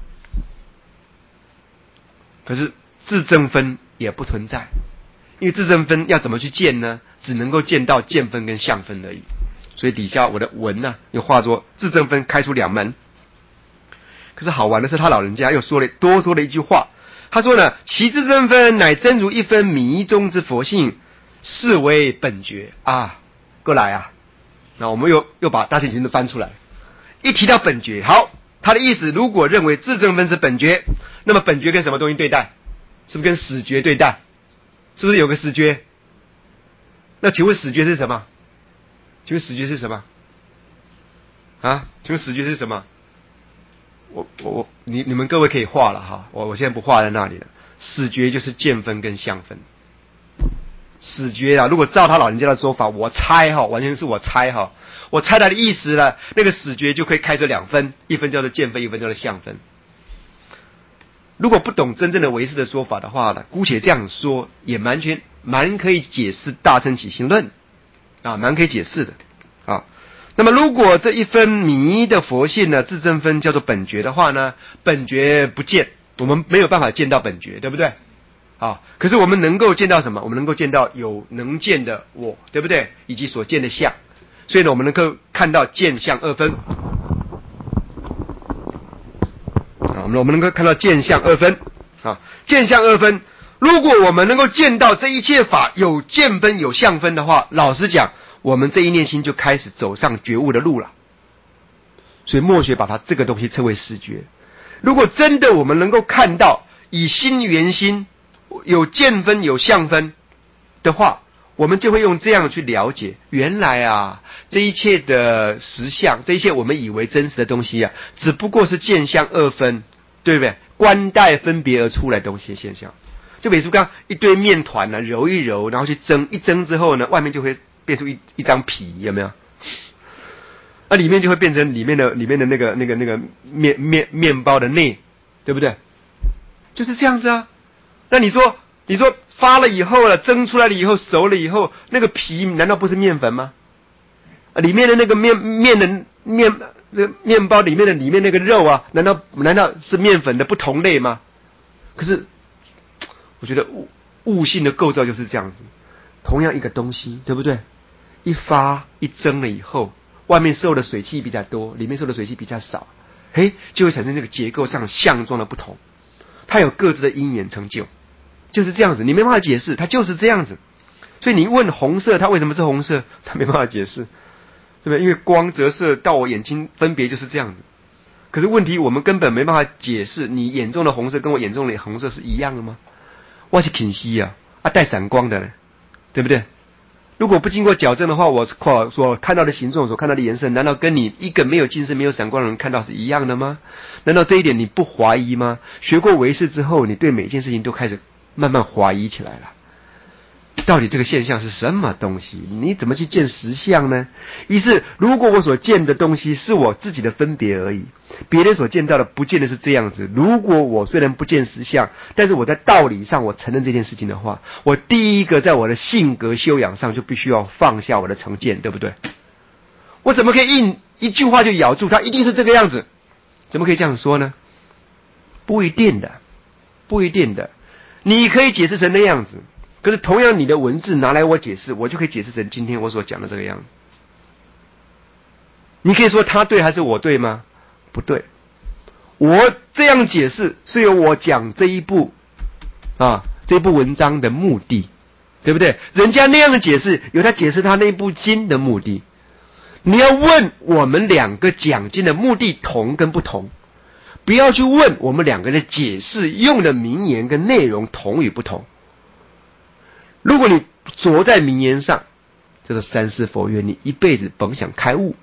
可是自正分也不存在，因为自正分要怎么去见呢？只能够见到见分跟相分而已。所以底下我的文呢、啊，又化作自正分开出两门。可是好玩的是，他老人家又说了多说了一句话。他说呢，其自正分乃真如一分迷中之佛性，是为本觉啊。过来啊，那我们又又把大乘经都翻出来，一提到本觉，好，他的意思，如果认为自正分是本觉，那么本觉跟什么东西对待？是不是跟死觉对待？是不是有个死觉？那请问死觉是什么？请问死觉是什么？啊？请问死觉是什么？我我你你们各位可以画了哈，我我现在不画在那里了。死觉就是见分跟相分。死觉啊，如果照他老人家的说法，我猜哈，完全是我猜哈，我猜他的意思了。那个死觉就可以开成两分，一分叫做见分，一分叫做相分。如果不懂真正的唯识的说法的话呢，姑且这样说，也蛮全蛮可以解释大乘起信论啊，蛮可以解释的啊。那么如果这一分迷的佛性呢，自正分叫做本觉的话呢，本觉不见，我们没有办法见到本觉，对不对？啊，可是我们能够见到什么？我们能够见到有能见的我，对不对？以及所见的相。所以呢，我们能够看到见相二分。啊，我们我们能够看到见相二分。啊，见相二分。如果我们能够见到这一切法有见分有相分的话，老实讲，我们这一念心就开始走上觉悟的路了。所以墨学把它这个东西称为实觉。如果真的我们能够看到以心圆心有见分有相分的话，我们就会用这样去了解，原来啊，这一切的实相，这一切我们以为真实的东西啊，只不过是见相二分，对不对？观待分别而出来的东西的现象。就比如说刚一堆面团呢、啊，揉一揉，然后去蒸，一蒸之后呢，外面就会变出一一张皮，有没有？那、啊、里面就会变成里面的里面的那个那个那个面面面包的内，对不对？就是这样子啊。那你说你说发了以后了，蒸出来了以后，熟了以后，那个皮难道不是面粉吗？啊，里面的那个面面的面这面包里面的里面那个肉啊，难道难道是面粉的不同类吗？可是我觉得物物性的构造就是这样子，同样一个东西，对不对？一发一蒸了以后，外面受的水汽比较多，里面受的水汽比较少，嘿，就会产生这个结构上相状的不同。它有各自的因缘成就，就是这样子，你没办法解释，它就是这样子。所以你问红色它为什么是红色，它没办法解释，对不对？因为光折射到我眼睛分别就是这样子。可是问题我们根本没办法解释，你眼中的红色跟我眼中的红色是一样的吗？我是肯西啊，啊带闪光的呢，对不对？如果不经过矫正的话，我所看到的形状，所看到的颜色，难道跟你一个没有近视、没有闪光的人看到是一样的吗？难道这一点你不怀疑吗？学过唯识之后，你对每件事情都开始慢慢怀疑起来了。 到底这个现象是什么东西？你怎么去见实相呢？于是，如果我所见的东西是我自己的分别而已，别人所见到的不见得是这样子。如果我虽然不见实相，但是我在道理上我承认这件事情的话，我第一个在我的性格修养上就必须要放下我的成见，对不对？我怎么可以硬一句话就咬住它一定是这个样子？怎么可以这样说呢？不一定的，不一定的。你可以解释成那样子，可是同样你的文字拿来我解释，我就可以解释成今天我所讲的这个样子。你可以说他对还是我对吗？不对。我这样解释是有我讲这一部啊这部文章的目的，对不对？人家那样的解释有他解释他那部经的目的。你要问我们两个讲经的目的同跟不同，不要去问我们两个的解释用的名言跟内容同与不同。如果你着在名言上，这个三世佛约，你一辈子甭想开悟，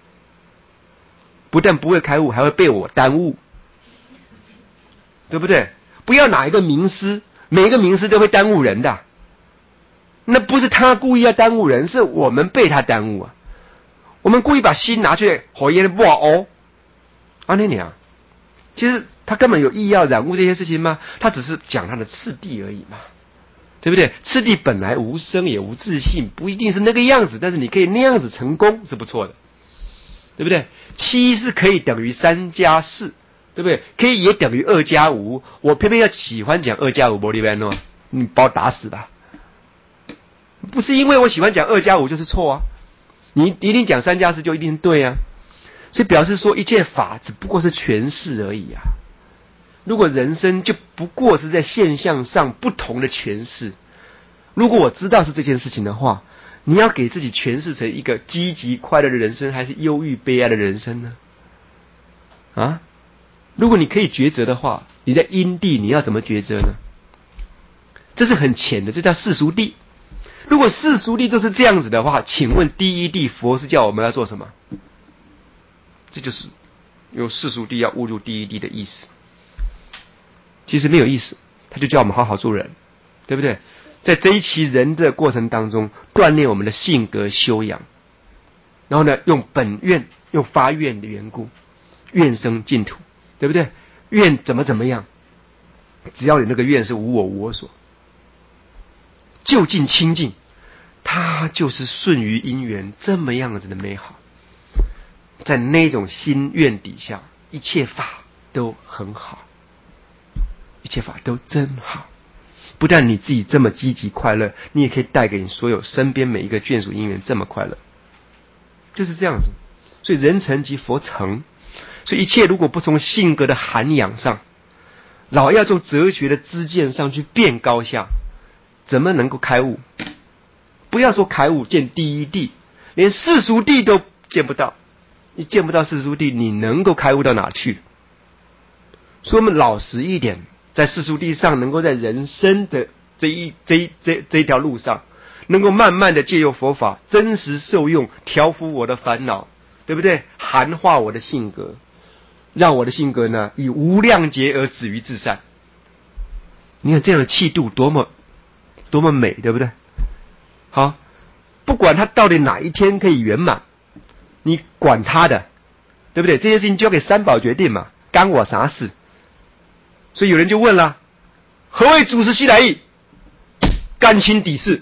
不但不会开悟，还会被我耽误，对不对？不要哪一个名师，每一个名师都会耽误人的，那不是他故意要耽误人，是我们被他耽误啊。我们故意把心拿去火焰的不哦，啊那你啊，其实他根本有意要染污这些事情吗？他只是讲他的次第而已嘛，对不对？次第本来无声也无自信，不一定是那个样子，但是你可以那样子成功是不错的，对不对？七是可以等于三加四，对不对？可以也等于二加五，我偏偏要喜欢讲二加五，伯利班诺，你把我打死吧！不是因为我喜欢讲二加五就是错啊。你一定讲三加四就一定对啊，所以表示说一切法只不过是诠释而已啊。如果人生就不过是在现象上不同的诠释，如果我知道是这件事情的话，你要给自己诠释成一个积极快乐的人生，还是忧郁悲哀的人生呢？啊，如果你可以抉择的话，你在因地你要怎么抉择呢？这是很浅的，这叫世俗谛。如果世俗谛都是这样子的话，请问第一谛佛是叫我们要做什么？这就是有世俗谛要误入第一谛的意思。其实没有意思，他就叫我们好好做人，对不对？在这一期人的过程当中，锻炼我们的性格修养，然后呢，用本愿，用发愿的缘故，愿生净土，对不对？愿怎么怎么样，只要你那个愿是无我无我所，就近清净，它就是顺于因缘这么样子的美好。在那种心愿底下，一切法都很好，一切法都真好。不但你自己这么积极快乐，你也可以带给你所有身边每一个眷属因缘这么快乐，就是这样子。所以人成即佛成，所以一切如果不从性格的涵养上，老要从哲学的知见上去变高下，怎么能够开悟？不要说开悟见第一谛，连世俗谛都见不到。你见不到世俗谛，你能够开悟到哪去？所以我们老实一点，在世俗谛上，能够在人生的这一这一这这一条路上，能够慢慢的借由佛法真实受用，调伏我的烦恼，对不对？涵化我的性格，让我的性格呢以无量劫而止于至善。你看这样的气度多么多么美，对不对？好，不管他到底哪一天可以圆满，你管他的，对不对？这些事情交给三宝决定嘛，干我啥事？所以有人就问了，何谓祖师西来意？甘亲抵事。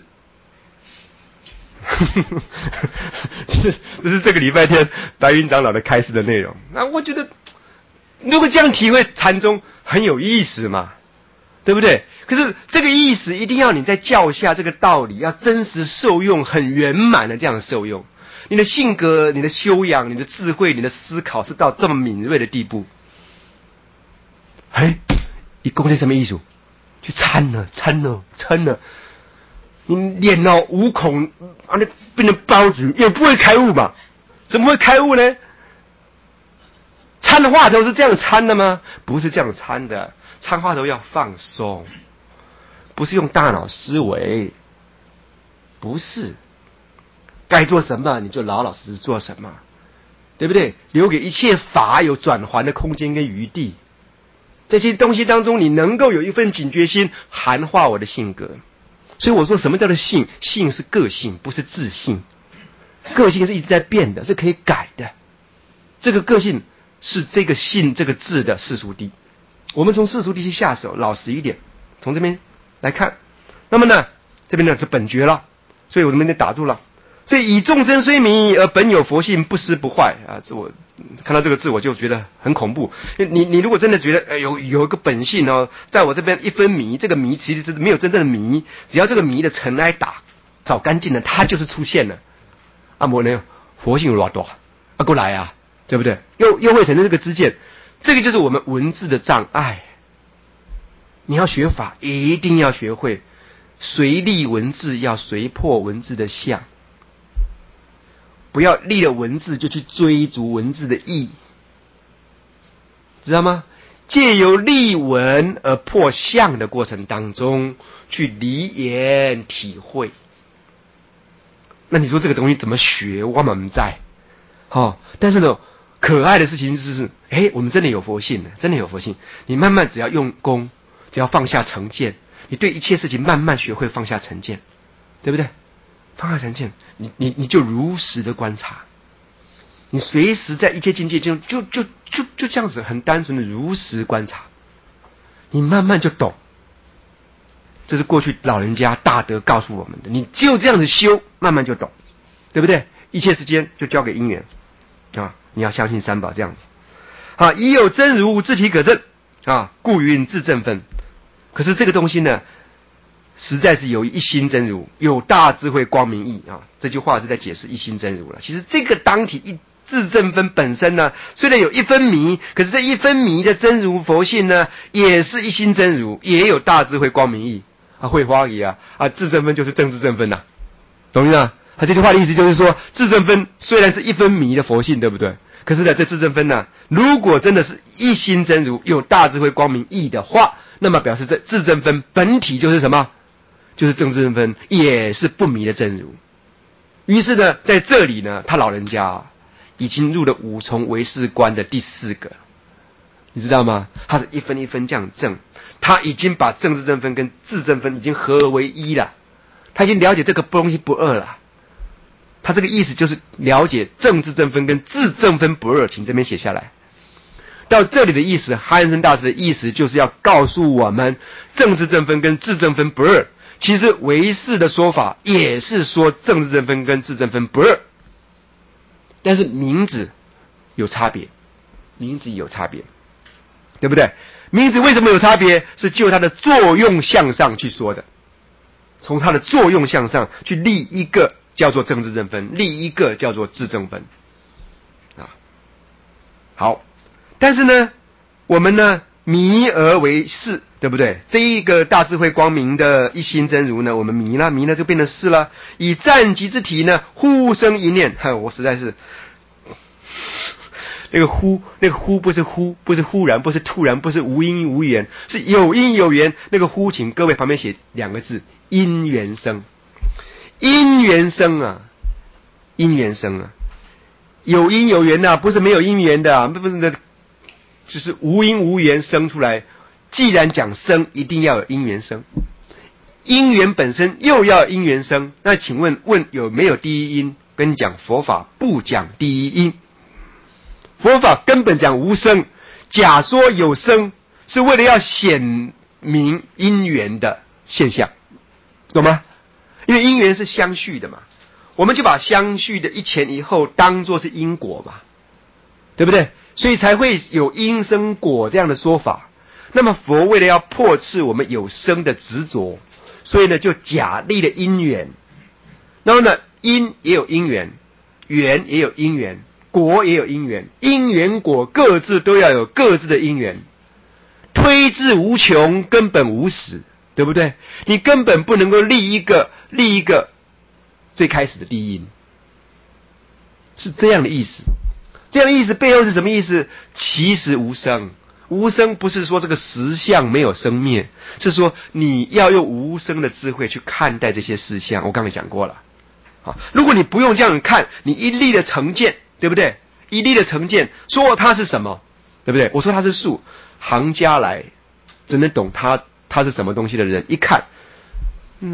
这是这是这个礼拜天白云长老的开示的内容。那我觉得，如果这样体会禅宗很有意思嘛，对不对？可是这个意思一定要你在教下这个道理要真实受用，很圆满的这样受用。你的性格、你的修养、你的智慧、你的思考是到这么敏锐的地步。哎，你讲这什么艺术？去参了，参了，参了。你脸哦无孔，啊，那变成包子，也不会开悟嘛？怎么会开悟呢？参话头是这样参的吗？不是这样参的，参话头要放松，不是用大脑思维，不是。该做什么你就老老实实做什么，对不对？留给一切法有转圜的空间跟余地。这些东西当中，你能够有一份警觉心，涵化我的性格。 所以我说什么叫做性？性是个性，不是自性。个性是一直在变的，是可以改的。这个个性是这个性这个字的世俗谛。我们从世俗谛去下手，老实一点，从这边来看。那么呢，这边呢是本觉了，所以我这边就打住了。所以以众生虽迷而本有佛性，不失不坏啊！这我看到这个字我就觉得很恐怖。你你如果真的觉得哎有有一个本性哦，在我这边一分迷，这个迷其实是没有真正的迷，只要这个迷的尘埃打扫干净了，它就是出现了。啊，我呢佛性有多多啊，过来啊，对不对？又又会产生这个知见，这个就是我们文字的障碍。你要学法，一定要学会随立文字，要随破文字的相。不要立了文字就去追逐文字的意，知道吗？借由立文而破相的过程当中，去理言体会。那你说这个东西怎么学？我们在，哦，但是呢，可爱的事情就是，哎，我们真的有佛性了，真的有佛性。你慢慢只要用功，只要放下成见，你对一切事情慢慢学会放下成见，对不对？放下成见，你你你就如实的观察，你随时在一切境界中就就就就这样子很单纯的如实观察，你慢慢就懂。这是过去老人家大德告诉我们的，你就这样子修，慢慢就懂，对不对？一切时间就交给因缘啊，你要相信三宝这样子啊，已有真如自体可证啊，故云自证分。可是这个东西呢，实在是有一心真如，有大智慧光明义啊！这句话是在解释一心真如了。其实这个当体一自证分本身呢，虽然有一分迷，可是这一分迷的真如佛性呢，也是一心真如，也有大智慧光明义啊！慧花仪啊啊！自证分就是正自证分呐、啊，懂吗？他这句话的意思就是说，自证分虽然是一分迷的佛性，对不对？可是呢，这自证分呢，如果真的是一心真如，有大智慧光明义的话，那么表示这自证分本体就是什么？就是正自证分，也是不迷的真如。于是呢，在这里呢，他老人家、啊、已经入了五重唯识观的第四个，你知道吗？他是一分一分这样证，他已经把正自证分跟自证分已经合而为一了，他已经了解这个东西不二了。他这个意思就是了解正自证分跟自证分不二，请这边写下来。到这里的意思，哈恩森大师的意思就是要告诉我们，正自证分跟自证分不二。其实唯识的说法也是说正自证分跟自证分不二，但是名字有差别，名字有差别，对不对？名字为什么有差别？是就它的作用向上去说的，从它的作用向上去立一个叫做正自证分，立一个叫做自证分啊。好，但是呢，我们呢迷而为是，对不对？这一个大智慧光明的一心真如呢，我们迷了，迷了就变成是了。以暂即之体呢，忽生一念，哼，我实在是那个忽，那个忽不是忽，不是忽然，不是突然，不是无因无缘，是有因有缘。那个忽，请各位旁边写两个字：因缘生。因缘生啊，因缘生啊，有因有缘啊，不是没有因缘的啊，不是的。就是无因无缘生出来，既然讲生，一定要有因缘生，因缘本身又要有因缘生。那请问问有没有第一因？跟你讲，佛法不讲第一因，佛法根本讲无生。假说有生，是为了要显明因缘的现象，懂吗？因为因缘是相续的嘛，我们就把相续的一前一后当作是因果嘛，对不对？所以才会有因生果这样的说法。那么佛为了要破斥我们有生的执着，所以呢就假立了因缘。然后呢，因也有因缘，缘也有因缘，果也有因缘，因缘果各自都要有各自的因缘。推至无穷，根本无始，对不对？你根本不能够立一个立一个最开始的第一因，是这样的意思。这样的意思背后是什么意思？其实无生，无生不是说这个实相没有生灭，是说你要用无生的智慧去看待这些事项。我刚才讲过了啊，如果你不用这样看，你一立的成见，对不对？一立的成见说它是什么，对不对？我说它是树，行家来只能懂它它是什么东西的人一看，嗯，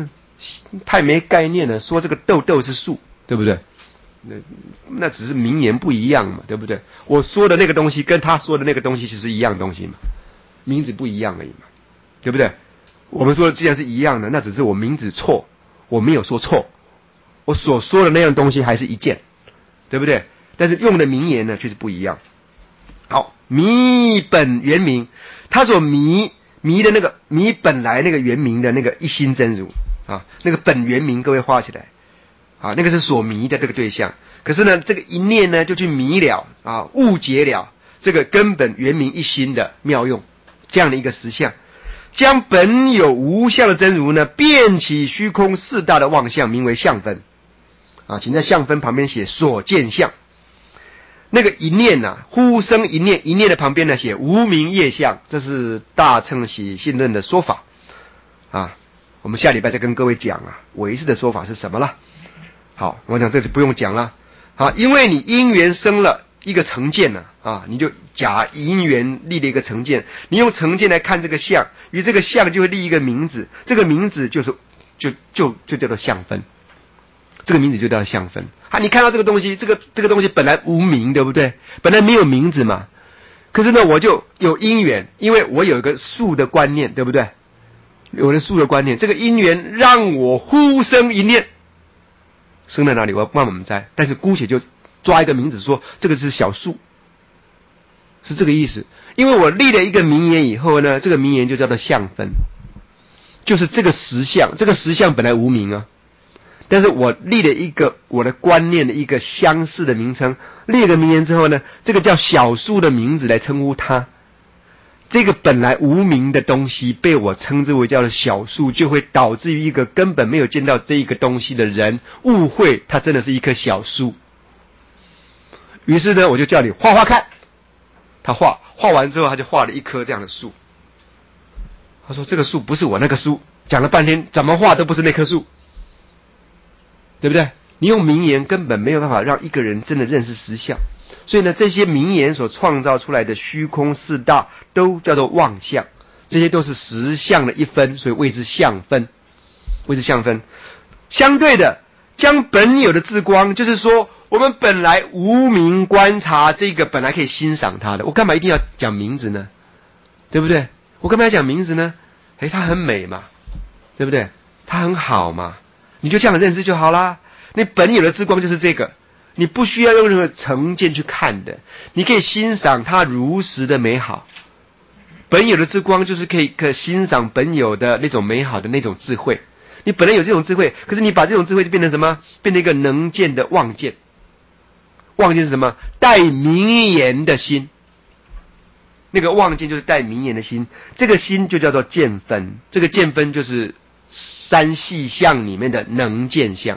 太没概念了，说这个豆豆是树，对不对？那那只是名言不一样嘛，对不对？我说的那个东西跟他说的那个东西其实一样东西嘛，名字不一样而已嘛，对不对？我们说的既然是一样的，那只是我名字错，我没有说错，我所说的那样东西还是一件，对不对？但是用的名言呢却是不一样。好，弥本原名，他所弥弥的那个弥本来那个原名的那个一心真如啊，那个本原名各位画起来啊，那个是所迷的这个对象。可是呢，这个一念呢就去迷了啊，误解了这个根本原名一心的妙用，这样的一个实相，将本有无相的真如呢，变起虚空四大的妄相，名为相分啊。请在相分旁边写所见相。那个一念啊，忽生一念，一念的旁边呢写无明业相，这是大乘喜信论的说法啊。我们下礼拜再跟各位讲啊，唯识的说法是什么了。好，我讲这就不用讲了啊，因为你因缘生了一个成见呢啊，你就假因缘立了一个成见，你用成见来看这个相，于这个相就会立一个名字，这个名字就是就就就叫做相分，这个名字就叫做相分啊。你看到这个东西，这个这个东西本来无名，对不对？本来没有名字嘛，可是呢，我就有因缘，因为我有一个数的观念，对不对？有了数的观念，这个因缘让我忽生一念，生在哪里我慢慢在，但是姑且就抓一个名字说这个是小数，是这个意思。因为我立了一个名言以后呢，这个名言就叫做相分，就是这个实相，这个实相本来无名啊，但是我立了一个我的观念的一个相似的名称，立了个名言之后呢，这个叫小数的名字来称呼它，这个本来无名的东西被我称之为叫做小数，就会导致于一个根本没有见到这一个东西的人误会它真的是一棵小树。于是呢，我就叫你画画看，他画画完之后，他就画了一棵这样的树。他说这个树不是我那个树，讲了半天怎么画都不是那棵树，对不对？你用名言根本没有办法让一个人真的认识实相。所以呢，这些名言所创造出来的虚空四大都叫做妄相，这些都是实相的一分，所以谓之相分，谓之相分。相对的，将本有的自光，就是说我们本来无名观察这个本来可以欣赏它的，我干嘛一定要讲名字呢？对不对？我干嘛要讲名字呢？诶，它很美嘛，对不对？它很好嘛，你就这样认识就好啦。你本有的自光就是这个，你不需要用任何成见去看的，你可以欣赏它如实的美好。本有的之光就是可以可以欣赏本有的那种美好的那种智慧。你本来有这种智慧，可是你把这种智慧就变成什么？变成一个能见的妄见。妄见是什么？带名言的心。那个妄见就是带名言的心，这个心就叫做见分。这个见分就是三细相里面的能见相。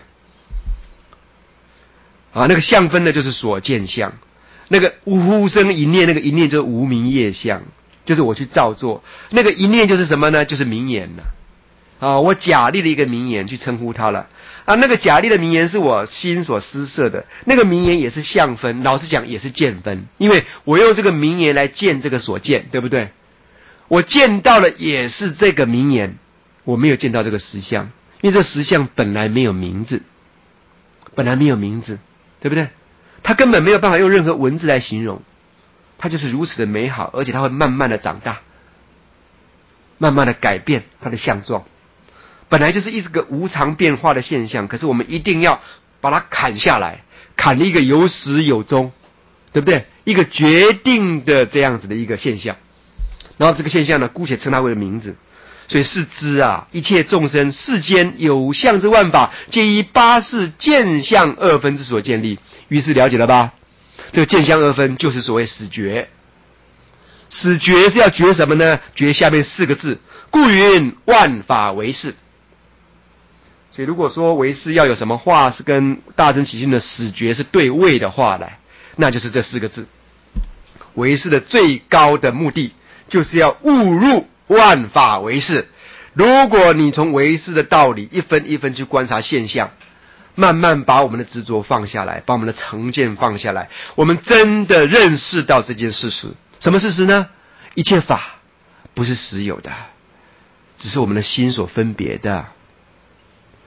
啊，那个相分呢，就是所见相。那个忽生一念，那个一念就是无明业相，就是我去造作。那个一念就是什么呢？就是名言了。啊，我假立了一个名言去称呼它了。啊，那个假立的名言是我心所施设的，那个名言也是相分，老实讲也是见分，因为我用这个名言来见这个所见，对不对？我见到了也是这个名言，我没有见到这个实相，因为这实相本来没有名字，本来没有名字。对不对？它根本没有办法用任何文字来形容，它就是如此的美好，而且它会慢慢的长大，慢慢的改变它的相状。本来就是一个无常变化的现象，可是我们一定要把它砍下来，砍了一个有始有终，对不对？一个决定的这样子的一个现象，然后这个现象呢，姑且称它为名字。所以是知啊，一切众生世间有相之万法，皆依八识见相二分之所建立。于是了解了吧？这个见相二分就是所谓始觉。始觉是要觉什么呢？觉下面四个字，故云万法唯识。所以如果说唯识要有什么话是跟大乘起信的始觉是对位的话来，那就是这四个字。唯识的最高的目的就是要悟入万法唯识。如果你从唯识的道理一分一分去观察现象，慢慢把我们的执着放下来，把我们的成见放下来，我们真的认识到这件事实。什么事实呢？一切法不是实有的，只是我们的心所分别的。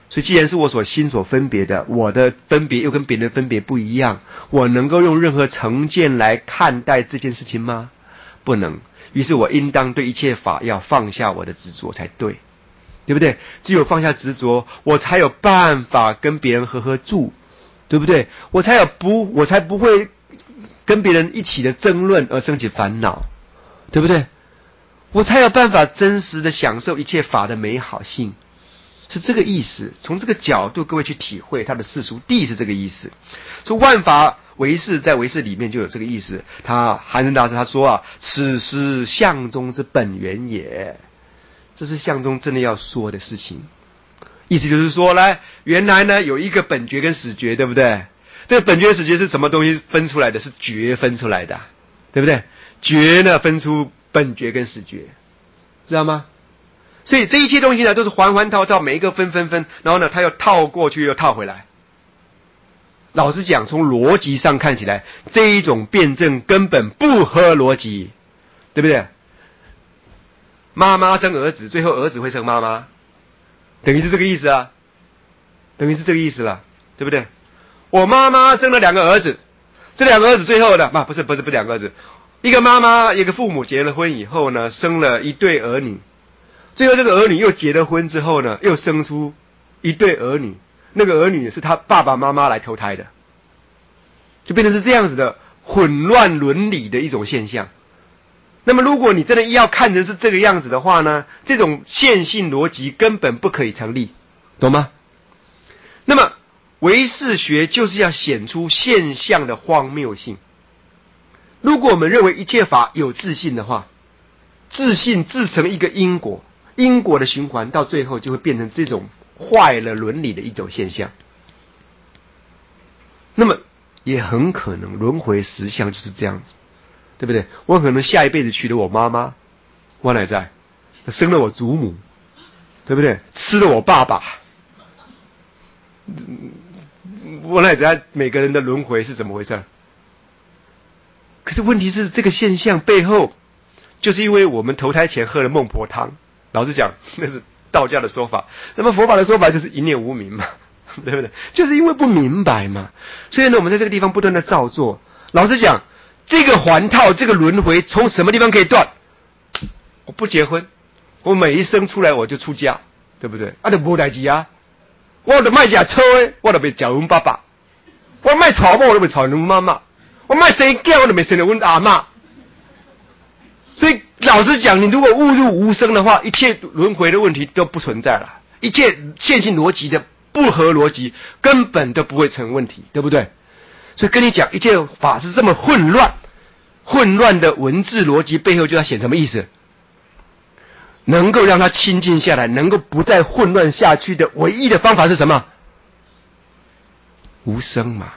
所以既然是我所心所分别的，我的分别又跟别人的分别不一样，我能够用任何成见来看待这件事情吗？不能。于是我应当对一切法要放下我的执着才对，对不对？只有放下执着，我才有办法跟别人和合住，对不对？我才有不，我才不会跟别人一起的争论而生起烦恼，对不对？我才有办法真实的享受一切法的美好性，是这个意思。从这个角度，各位去体会他的世俗谛是这个意思。说万法唯识，在唯识里面就有这个意思。他韩生大师他说啊，此实相中之本源也，这是相中真的要说的事情。意思就是说，来，原来呢有一个本觉跟始觉，对不对？这个本觉始觉是什么东西分出来的？是觉分出来的，对不对？觉呢分出本觉跟始觉，知道吗？所以这一切东西呢都是环环套套，每一个分分分，然后呢它又套过去又套回来。老实讲，从逻辑上看起来，这一种辩证根本不合逻辑，对不对？妈妈生儿子，最后儿子会生妈妈，等于是这个意思啊，等于是这个意思了，对不对？我妈妈生了两个儿子，这两个儿子最后呢，不不是不是不是两个儿子，一个妈妈一个父母结了婚以后呢，生了一对儿女，最后这个儿女又结了婚之后呢，又生出一对儿女，那个儿女是他爸爸妈妈来投胎的，就变成是这样子的混乱伦理的一种现象。那么如果你真的要看成是这个样子的话呢，这种线性逻辑根本不可以成立，懂吗？那么唯识学就是要显出现象的荒谬性。如果我们认为一切法有自性的话，自性自成一个因果，因果的循环到最后就会变成这种坏了伦理的一种现象。那么也很可能轮回实相就是这样子，对不对？我可能下一辈子娶了我妈妈，我乃在生了我祖母，对不对？吃了我爸爸，我乃在每个人的轮回是怎么回事？可是问题是，这个现象背后，就是因为我们投胎前喝了孟婆汤。老实讲，那是道家的说法。那么佛法的说法就是一念无明嘛，对不对？就是因为不明白嘛。所以呢，我们在这个地方不断的造作。老实讲，这个环套，这个轮回，从什么地方可以断？我不结婚，我每一生出来我就出家，对不对？啊，就没代志啊！我就卖假车的，我就被叫阮爸爸；我卖草帽，我就被传阮妈妈；我卖生囝，我就被生了阮阿嬷。所以老实讲，你如果误入无声的话，一切轮回的问题都不存在了，一切线性逻辑的不合逻辑根本都不会成问题，对不对？所以跟你讲，一切法是这么混乱，混乱的文字逻辑背后就要显什么意思？能够让它清静下来，能够不再混乱下去的唯一的方法是什么？无声嘛。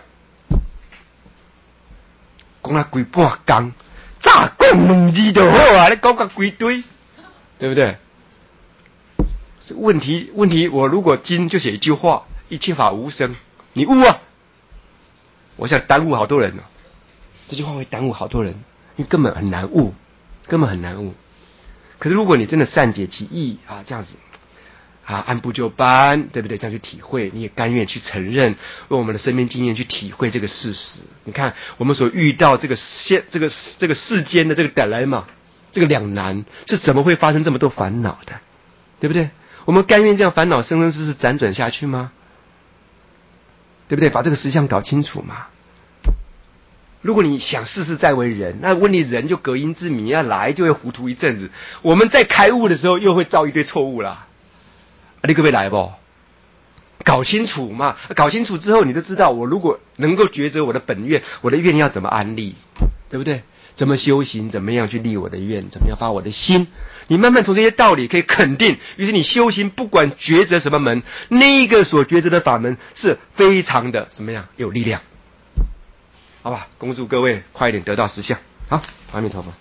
讲了几半工，早讲两字就好啊！你讲个几堆，对不对？问题问题，我如果经就写一句话：一切法无声，你悟啊！我想耽误好多人了，这句话会耽误好多人，因为根本很难悟，根本很难悟。可是如果你真的善解其意啊，这样子啊，按部就班，对不对？这样去体会，你也甘愿去承认，用我们的生命经验去体会这个事实。你看，我们所遇到这个现这个这个世间的这个dilemma，这个两难，是怎么会发生这么多烦恼的，对不对？我们甘愿这样烦恼生生世世辗转下去吗？对不对？把这个实相搞清楚嘛。如果你想世世再为人，那问题人就隔音之谜啊，来就会糊涂一阵子。我们在开悟的时候，又会造一堆错误啦。啊，你可不可以来不？搞清楚嘛，搞清楚之后，你就知道我如果能够抉择我的本愿，我的愿要怎么安立，对不对？怎么修行，怎么样去立我的愿，怎么样发我的心。你慢慢从这些道理可以肯定，于是你修行不管抉择什么门，那一个所抉择的法门是非常的怎么样有力量。好吧，恭祝各位快一点得到实相。好，阿弥陀佛。